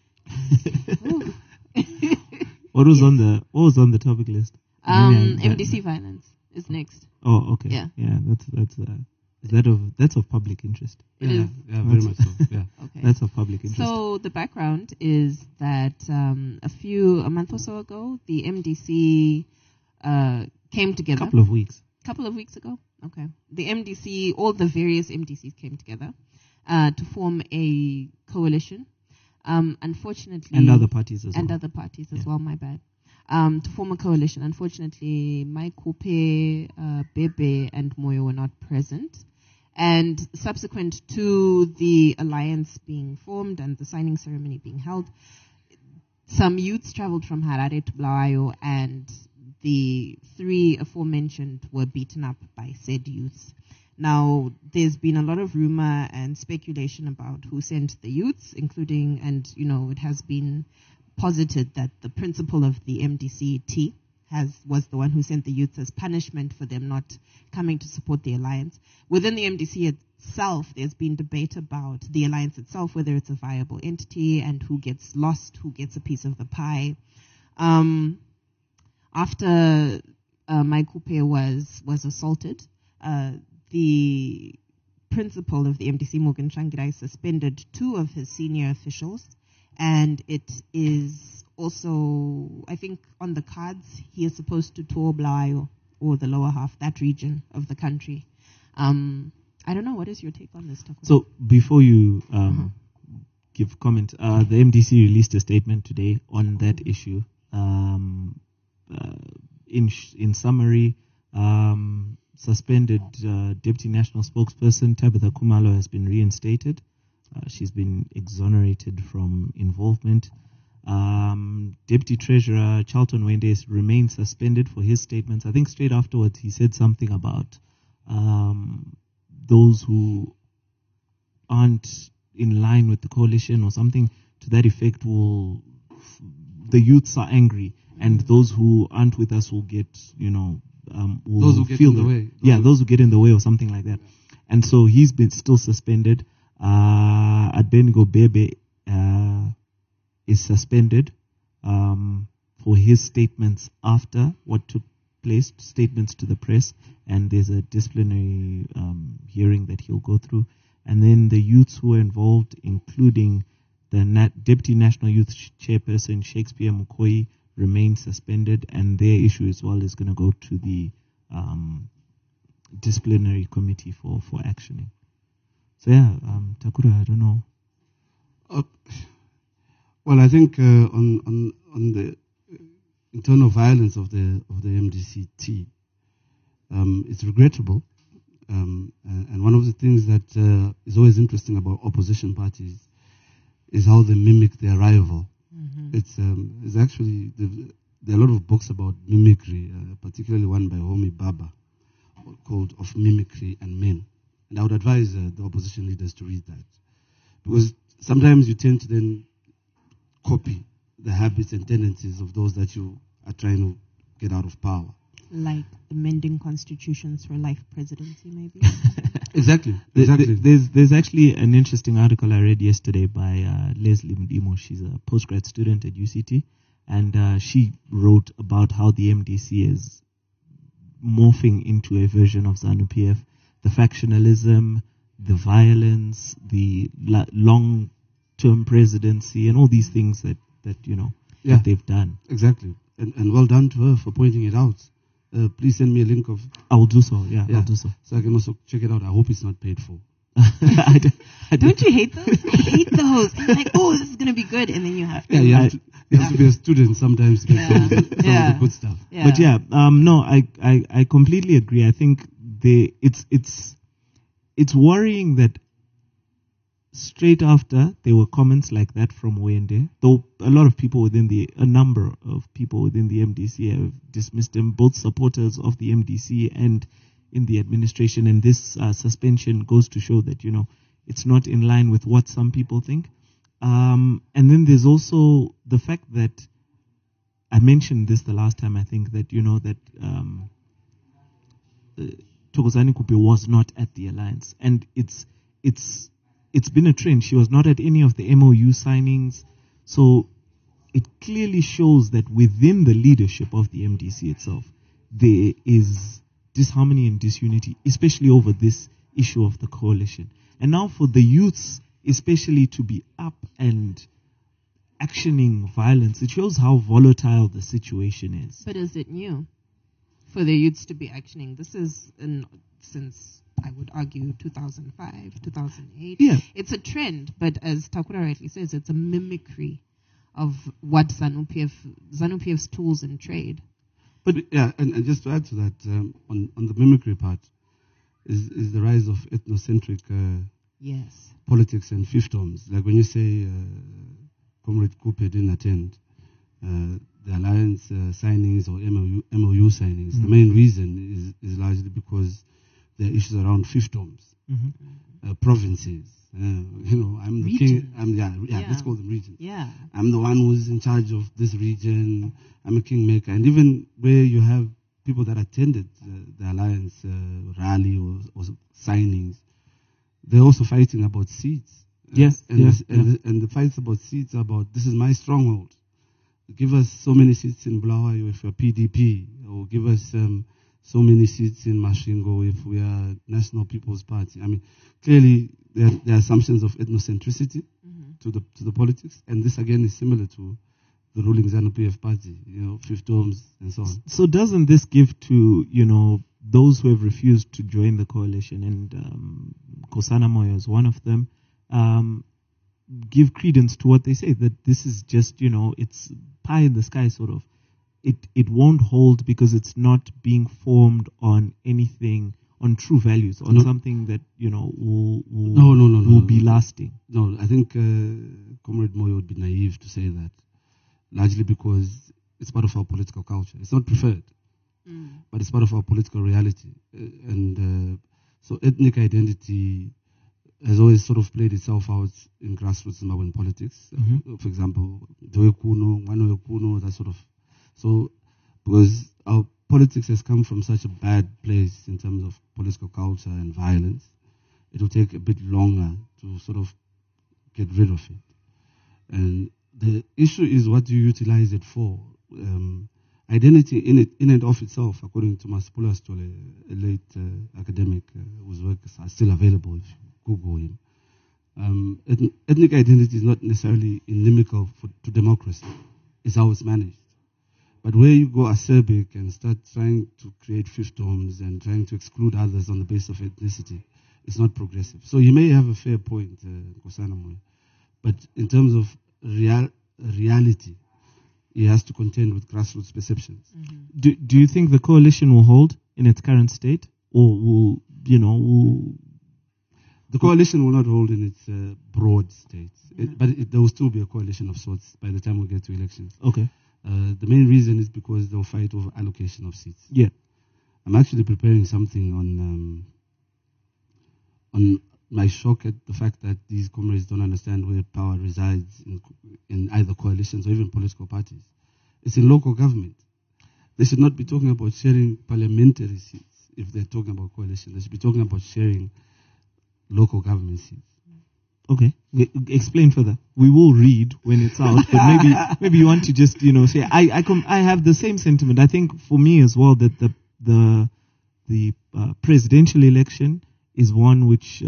What was on the topic list? MDC violence is next. Oh, okay. Yeah. That's of public interest. It is. Yeah, very much so. Yeah. Okay. That's of public interest. So the background is that a month or so ago, the MDC came together. Couple of weeks. Couple of weeks ago. Okay. The MDC, all the various MDCs came together to form a coalition. Unfortunately, And other parties as well. and other parties as well. My bad. To form a coalition. Unfortunately, Mike Kupe, Bebe, and Moyo were not present. And subsequent to the alliance being formed and the signing ceremony being held, some youths traveled from Harare to Bulawayo, and the three aforementioned were beaten up by said youths. Now, there's been a lot of rumor and speculation about who sent the youths, including, and it has been posited that the principal of the MDC-T was the one who sent the youths as punishment for them not coming to support the alliance. Within the MDC itself, there's been debate about the alliance itself, whether it's a viable entity and who gets lost, who gets a piece of the pie. After Mike Kupe was assaulted, the principal of the MDC, Morgan Shangirai, suspended 2 of his senior officials, and it is also, I think, on the cards, he is supposed to tour Bulawayo, or the lower half, that region of the country. I don't know, what is your take on this, Tako? So before you give comment, the MDC released a statement today on that issue. In summary, suspended Deputy National Spokesperson Tabitha Kumalo has been reinstated. She's been exonerated from involvement. Deputy Treasurer Charlton Wende remains suspended for his statements. I think straight afterwards he said something about those who aren't in line with the coalition or something to that effect. The youths are angry, and those who aren't with us will get, will Those who get feel in the way. Yeah, those who get in the way or something like that. And so he's been still suspended. Adbenigo Bebe is suspended for his statements after what took place, statements to the press, and there's a disciplinary hearing that he'll go through. And then the youths who are involved, including the Deputy National Youth Chairperson Shakespeare Mukoyi, remain suspended, and their issue as well is going to go to the disciplinary committee for actioning. So yeah, Takura, I don't know. Well, I think on the internal violence of the MDC-T, it's regrettable. And one of the things that is always interesting about opposition parties is how they mimic their rival. Mm-hmm. It's actually, there are a lot of books about mimicry, particularly one by Homi Bhabha called Of Mimicry and Men. And I would advise the opposition leaders to read that. Because sometimes you tend to then copy the habits and tendencies of those that you are trying to get out of power. Like amending constitutions for life presidency, maybe? Exactly. There's actually an interesting article I read yesterday by Leslie Mudimo. She's a postgrad student at UCT, and she wrote about how the MDC is morphing into a version of ZANU-PF. The factionalism, the violence, the long-term presidency, and all these things that they've done. Exactly. And well done to her for pointing it out. Please send me a link of... I will do so, yeah. I'll do so. So I can also check it out. I hope it's not paid for. Don't you hate those? I hate those. I'm like, this is going to be good. And then you have to... Yeah, you have to be a student sometimes to get some of the good stuff. Yeah. But yeah, no, I completely agree. I think it's worrying that straight after there were comments like that from Wende, though a number of people within the MDC have dismissed him, both supporters of the MDC and in the administration, and this suspension goes to show that, it's not in line with what some people think. And then there's also the fact that, I mentioned this the last time, I think, that, that Thokozani Kupe was not at the alliance, and it's it's been a trend. She was not at any of the MOU signings. So it clearly shows that within the leadership of the MDC itself, there is disharmony and disunity, especially over this issue of the coalition. And now for the youths, especially, to be up and actioning violence, it shows how volatile the situation is. But is it new for the youths to be actioning? This is since, I would argue, 2005, 2008. Yeah. It's a trend, but as Takura rightly says, it's a mimicry of what ZANU-PF's tools in trade. But yeah, and just to add to that, on the mimicry part, is the rise of ethnocentric Yes. politics and fiefdoms. Like when you say Comrade Coupe didn't attend the alliance signings or MOU signings, the main reason is largely because there are issues around fiefdoms, provinces. I'm the king. Let's call them regions. Yeah. I'm the one who's in charge of this region. I'm a kingmaker. And even where you have people that attended the alliance rally or signings, they're also fighting about seats. Yes. And the fights about seats are about, this is my stronghold. Give us so many seats in Bulawayo if we're PDP, or give us so many seats in Mashingo if we are National People's Party. I mean, clearly there are assumptions of ethnocentricity to the politics, and this again is similar to the ruling ZANU-PF party, fiefdoms and so on. So doesn't this give to, those who have refused to join the coalition, and Kosana Moyo is one of them, give credence to what they say, that this is just, it's pie in the sky sort of. It won't hold because it's not being formed on anything, on true values, on something that, will be lasting. No, I think Comrade Moyo would be naive to say that, largely because it's part of our political culture. It's not preferred, but it's part of our political reality. So ethnic identity has always sort of played itself out in grassroots Zimbabwean politics. For example, Wano, that sort of. So, because our politics has come from such a bad place in terms of political culture and violence, it will take a bit longer to sort of get rid of it. And the issue is, what do you utilize it for? Identity in and of itself, according to Masipula Stole, a late academic whose work is still available if you Google him. Ethnic identity is not necessarily inimical to democracy. It's how it's managed. But where you go acerbic and start trying to create fiefdoms and trying to exclude others on the basis of ethnicity, it's not progressive. So you may have a fair point, Kosana Moyo, but in terms of reality, it has to contend with grassroots perceptions. Do you think the coalition will hold in its current state, or will the coalition will not hold in its broad states, but there will still be a coalition of sorts by the time we get to elections. Okay. The main reason is because they'll fight over allocation of seats. Yeah. I'm actually preparing something on my shock at the fact that these comrades don't understand where power resides in either coalitions or even political parties. It's in local government. They should not be talking about sharing parliamentary seats if they're talking about coalition. They should be talking about sharing local government seats. Okay, explain further. We will read when it's out, but maybe you want to just say I have the same sentiment. I think for me as well that the presidential election is one which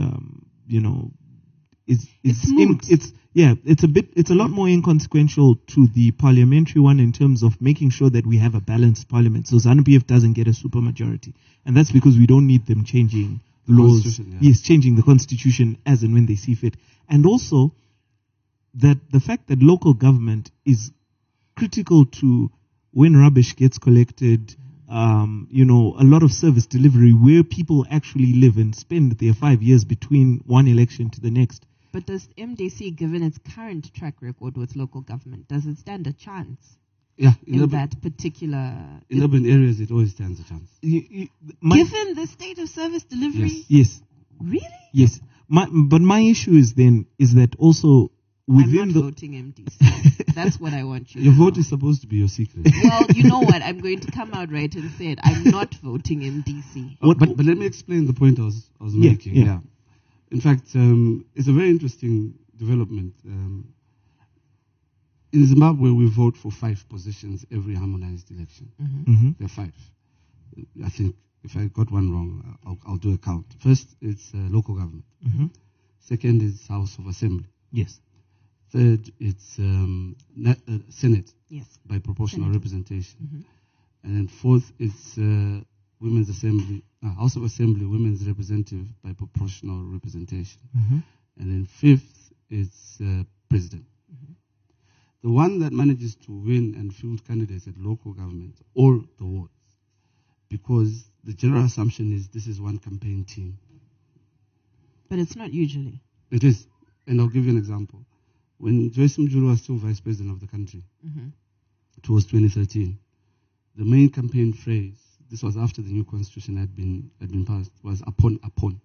it's a lot more inconsequential to the parliamentary one in terms of making sure that we have a balanced parliament. So ZANU-PF doesn't get a supermajority, and that's because we don't need them changing laws, changing the constitution as and when they see fit. And also that the fact that local government is critical to when rubbish gets collected, a lot of service delivery where people actually live and spend their 5 years between one election to the next. But does MDC, given its current track record with local government, does it stand a chance? Yeah, in that particular... In urban areas, it always stands a chance. Given the state of service delivery? Yes. Really? Yes. But my issue is that also within I'm not voting MDC. That's what I want you Your to vote know. is supposed to be your secret. Well, you know what? I'm going to come out right and say it. I'm not voting MDC. But let me explain the point I was making. Yeah. In fact, it's a very interesting development. In Zimbabwe, we vote for 5 positions every harmonized election. Mm-hmm. There are 5. I think if I got one wrong, I'll do a count. First, it's local government. Mm-hmm. Second is House of Assembly. Yes. Third, it's Senate Yes. by proportional Senate. representation. Mm-hmm. And then fourth, it's Women's Assembly, House of Assembly, Women's Representative by proportional representation. Mm-hmm. And then fifth, it's President. Mm-hmm. The one that manages to win and field candidates at local government, all the wards, because the general assumption is this is one campaign team. But it's not usually. It is. And I'll give you an example. When Joyce Mjulu was still vice president of the country, Mm-hmm. towards 2013, the main campaign phrase, this was after the new constitution had been passed, was upon,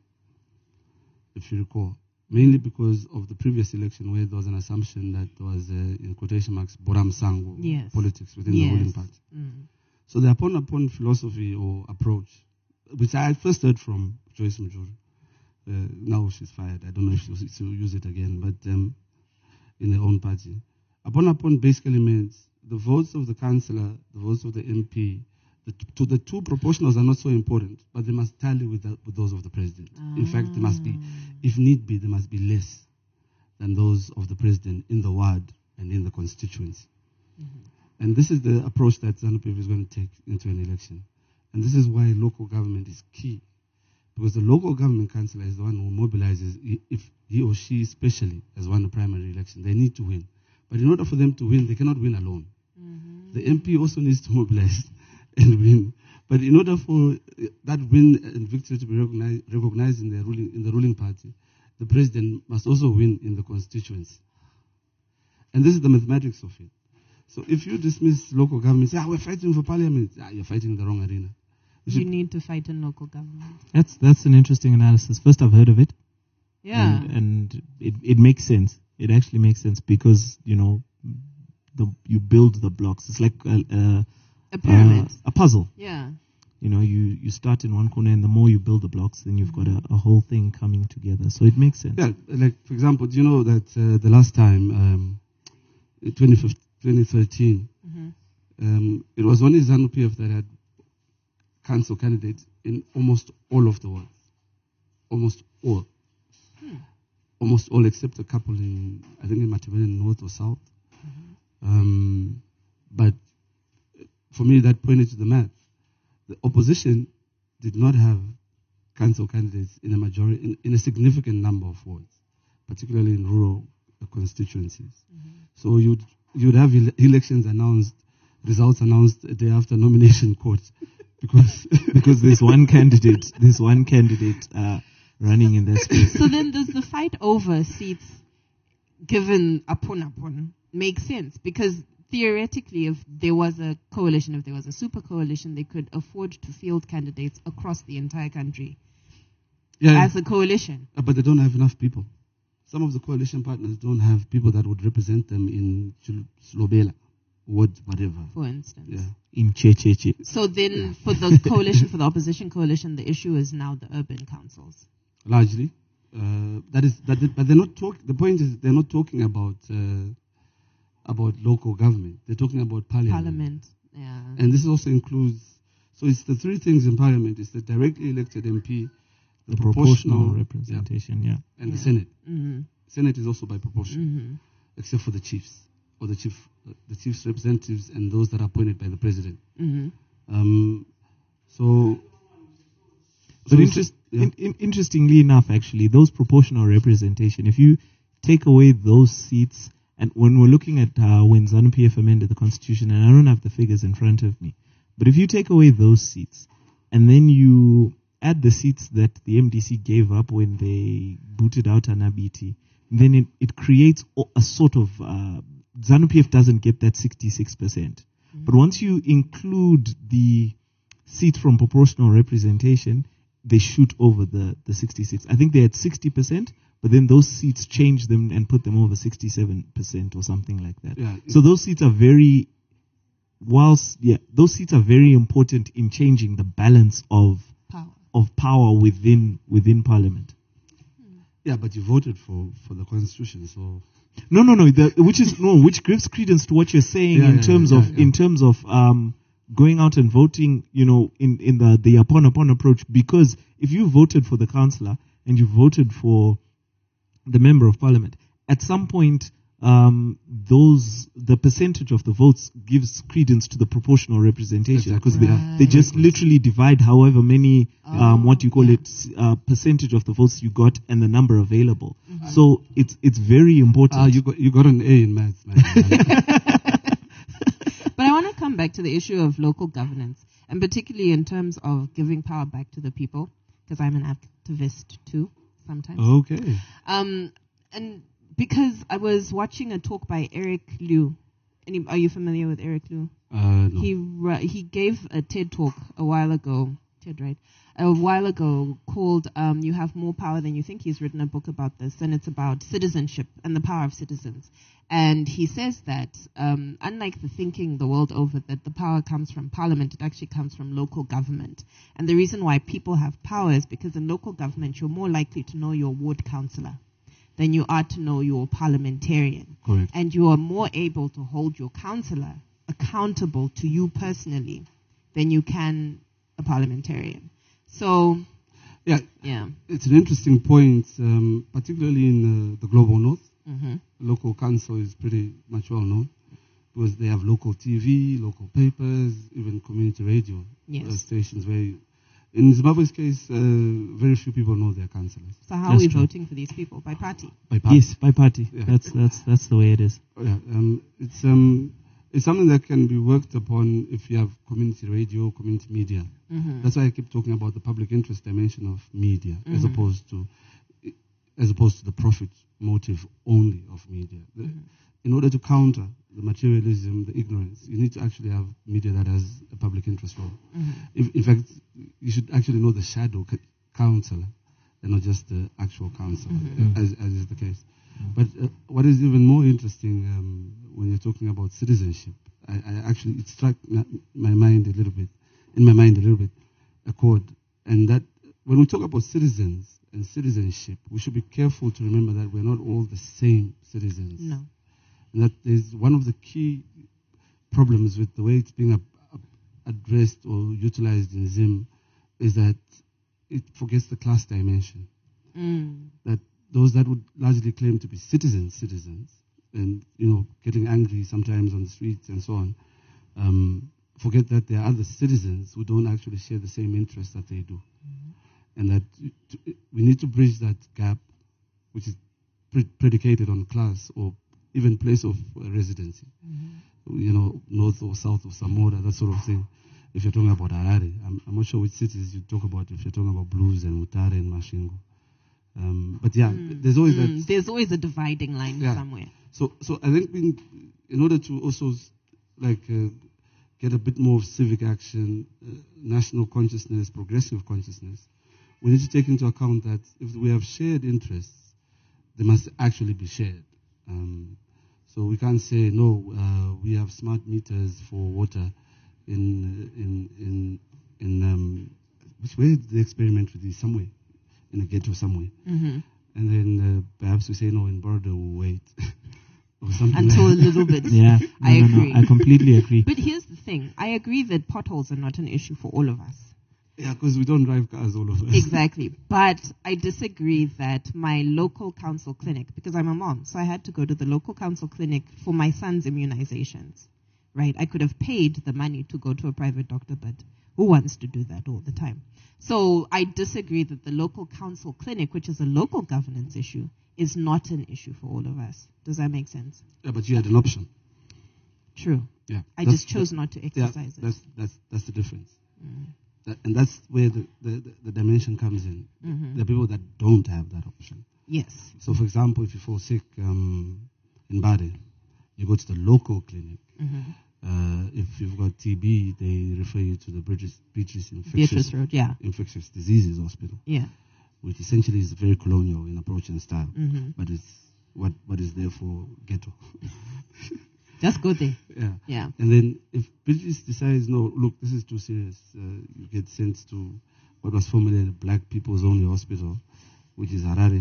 if you recall. Mainly because of the previous election where there was an assumption that there was, in quotation marks, Boram Sango Yes. politics within the ruling party. Mm. So the upon philosophy or approach, which I first heard from Joyce Mjulu, now she's fired. I don't know if she'll use it again, but in her own party. Upon basically means the votes of the councillor, the votes of the MP, the two proportionals are not so important, but they must tally with those of the president. In fact, they must be, if need be, they must be less than those of the president in the ward and in the constituency. Mm-hmm. And this is the approach that ZANU-PF is going to take into an election. And this is why local government is key. Because the local government councillor is the one who mobilizes, if he or she especially has won the primary election, they need to win. But in order for them to win, they cannot win alone. Mm-hmm. The MP also needs to mobilize and win. But in order for that win and victory to be recognized in the ruling party, the president must also win in the constituency. And this is the mathematics of it. So if you dismiss local government, say, we're fighting for parliament, you're fighting in the wrong arena. You need to fight in local government. That's an interesting analysis. First, I've heard of it. Yeah. And it makes sense. It actually makes sense because, you build the blocks. It's like a pyramid. A puzzle. Yeah. You start in one corner, and the more you build the blocks, then you've got a whole thing coming together. So it makes sense. Yeah, like, for example, do you know that the last time, in 2013, Mm-hmm. it was only ZANU-PF that had council candidates in almost all of the wards. Almost all. Almost all except a couple in Matabele North or South. Mm-hmm. But for me, that pointed to the math. The opposition did not have council candidates in a majority, in a significant number of wards, particularly in rural constituencies. Mm-hmm. So you'd have elections announced, results announced a day after nomination court, because there's one candidate running in that space. So then does the fight over seats given upon make sense? Because theoretically, if there was a coalition, if there was a super coalition, they could afford to field candidates across the entire country as a coalition. But they don't have enough people. Some of the coalition partners don't have people that would represent them in Slobela, whatever. For instance. Yeah. In Checheche. So then for the coalition, for the opposition coalition, the issue is now the urban councils. Largely. But they're not talking, the point is they're not talking about local government. They're talking about parliament. Yeah. And this also includes, so it's the three things in parliament. It's the directly elected MP, the proportional representation, and the Senate. Mm-hmm. Senate is also by proportion, except for the chiefs, or the chief's representatives and those that are appointed by the president. Mm-hmm. Interestingly enough, actually, those proportional representation, if you take away those seats, and when we're looking at when ZANU-PF amended the constitution, and I don't have the figures in front of me, but if you take away those seats, and then you add the seats that the MDC gave up when they booted out Anabiti, then it creates a sort of, ZANU-PF doesn't get that 66%. But once you include the seat from proportional representation, they shoot over the 66. I think they're at 60%, but then those seats change them and put them over 67% or something like that. Yeah. So those seats are very, those seats are very important in changing the balance of power within Parliament. Yeah, but you voted for the constitution, so No. Which gives credence to what you're saying in terms of going out and voting, in the upon approach. Because if you voted for the councillor and you voted for the member of parliament, at some point, the percentage of the votes gives credence to the proportional representation, because they just literally divide however many percentage of the votes you got and the number available. So it's very important. You got an A in maths, man. But I want to come back to the issue of local governance, and particularly in terms of giving power back to the people, because I'm an activist too sometimes. Okay. And because I was watching a talk by Eric Liu. Are you familiar with Eric Liu? No. He gave a TED talk a while ago. TED, right? A while ago, called "You Have More Power Than You Think." He's written a book about this, and it's about citizenship and the power of citizens. And he says that, unlike the thinking the world over that the power comes from parliament, it actually comes from local government. And the reason why people have power is because in local government, you're more likely to know your ward councillor than you are to know your parliamentarian. Correct. And you are more able to hold your councillor accountable to you personally than you can a parliamentarian. So, Yeah. yeah. It's an interesting point, particularly in the global north. Mm-hmm. Local council is pretty much well known because they have local TV, local papers, even community radio Yes. stations. In Zimbabwe's case, very few people know their councillors. So how That's are we true. voting for these people? By party? By party. Yes, by party. Yeah. That's the way it is. Yeah, it's something that can be worked upon if you have community radio, community media. Mm-hmm. That's why I keep talking about the public interest dimension of media, as Mm-hmm. opposed to the profit motive only of media. In order to counter the materialism, the ignorance, you need to actually have media that has a public interest role. Mm-hmm. In fact, you should actually know the shadow councillor and not just the actual councillor, as is the case. But what is even more interesting when you're talking about citizenship, it struck my mind a little bit, a chord, and that when we talk about citizens and citizenship, we should be careful to remember that we're not all the same citizens. No. And that is one of the key problems with the way it's being addressed or utilized in Zim, is that it forgets the class dimension. That those that would largely claim to be citizens, and getting angry sometimes on the streets and so on, forget that there are other citizens who don't actually share the same interests that they do, and that we need to bridge that gap, which is predicated on class or even place of residency. North or south of Samora, that sort of thing. If you're talking about Harare, I'm not sure which cities you talk about. If you're talking about Blues and Mutare and Mashingo. But yeah, there's always that. There's always a dividing line somewhere. So I think in order to also get a bit more of civic action, national consciousness, progressive consciousness, we need to take into account that if we have shared interests, they must actually be shared. So we can't say no. We have smart meters for water in which way did they experiment with this? Somewhere in a ghetto somewhere. Mm-hmm. And then perhaps we say no, in Border we'll wait. Or something Until like a little bit. Yeah, I agree. I completely agree. But here's the thing. I agree that potholes are not an issue for all of us. Yeah, because we don't drive cars, all of us. Exactly. But I disagree that my local council clinic, because I'm a mom, so I had to go to the local council clinic for my son's immunizations, right? I could have paid the money to go to a private doctor, but who wants to do that all the time? So I disagree that the local council clinic, which is a local governance issue, is not an issue for all of us. Does that make sense? Yeah, but you had an option. True. Yeah. I just chose not to exercise it. That's the difference. And that's where the dimension comes in. Mm-hmm. There are people that don't have that option. Yes. So, for example, if you fall sick in Bade, you go to the local clinic. Mm-hmm. If you've got TB, they refer you to the Beatrice Beatrice Road, yeah. Infectious Diseases Hospital, Yeah. which essentially is very colonial in approach and style, Mm-hmm. but it's what is there for ghetto. Just go there. Yeah. Yeah. And then if Beatrice decides, no, look, this is too serious, you get sent to what was formerly the Black People's Only Hospital, which is Harare,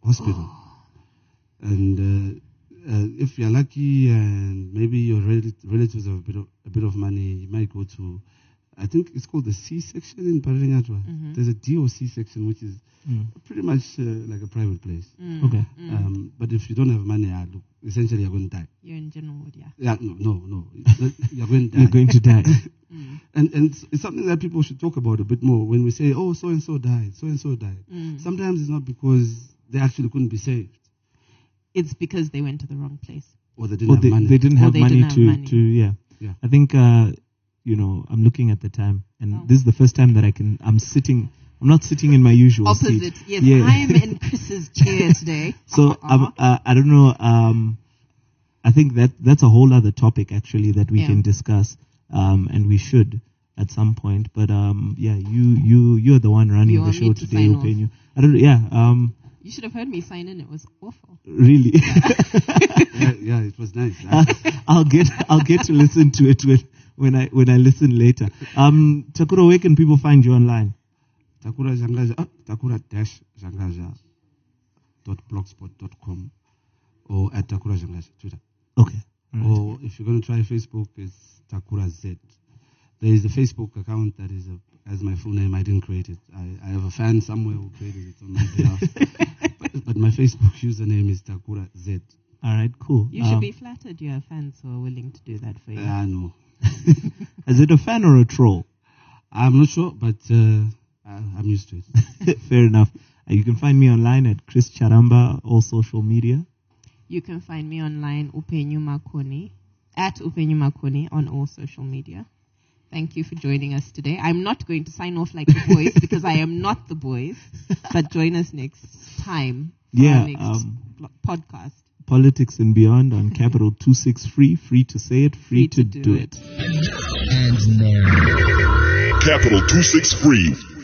hospital. And if you're lucky and maybe your relatives have a bit of money, you might go to, I think it's called the C-section in Pararingatwa. There's a DOC section, which is pretty much like a private place. Okay. But if you don't have money, look, essentially you're going to die. You're in general ward, yeah. Yeah, no. You're going to die. You're going to die. And it's something that people should talk about a bit more when we say, oh, so-and-so died, so-and-so died. Sometimes it's not because they actually couldn't be saved. It's because they went to the wrong place. Or they didn't have money. They didn't Or have they money didn't have money. to yeah. I think, I'm looking at the time, and this is the first time that I'm not sitting in my usual Opposite, seat. yes. Yeah. I'm in Chris's chair today. So I don't know. I think that's a whole other topic actually that we can discuss, and we should at some point. But you're the one running the show today, Upenyu. I don't. Yeah. You should have heard me sign in. It was awful. Really? yeah, it was nice. I'll get to listen to it when I listen later. Takura, where can people find you online? Takura Jangaja, takura-jangaja.blogspot.com or at Takura Jangaja, Twitter. Okay. Right. Or if you're going to try Facebook, it's Takura Z. There is a Facebook account that is as my full name. I didn't create it. I have a fan somewhere who created it on my behalf. but my Facebook username is Takura Z. All right, cool. You should be flattered you have fans who are willing to do that for you. I know. Is it a fan or a troll? I'm not sure, but I'm used to it. Fair enough. You can find me online at Chris Charamba, all social media. You can find me online, Upenyu Makoni, at Upenyu Makoni on all social media. Thank you for joining us today. I'm not going to sign off like the boys because I am not the boys, but join us next time for our next podcast. Politics and Beyond on Capital 263, free to say it, free to do it. Capital 263.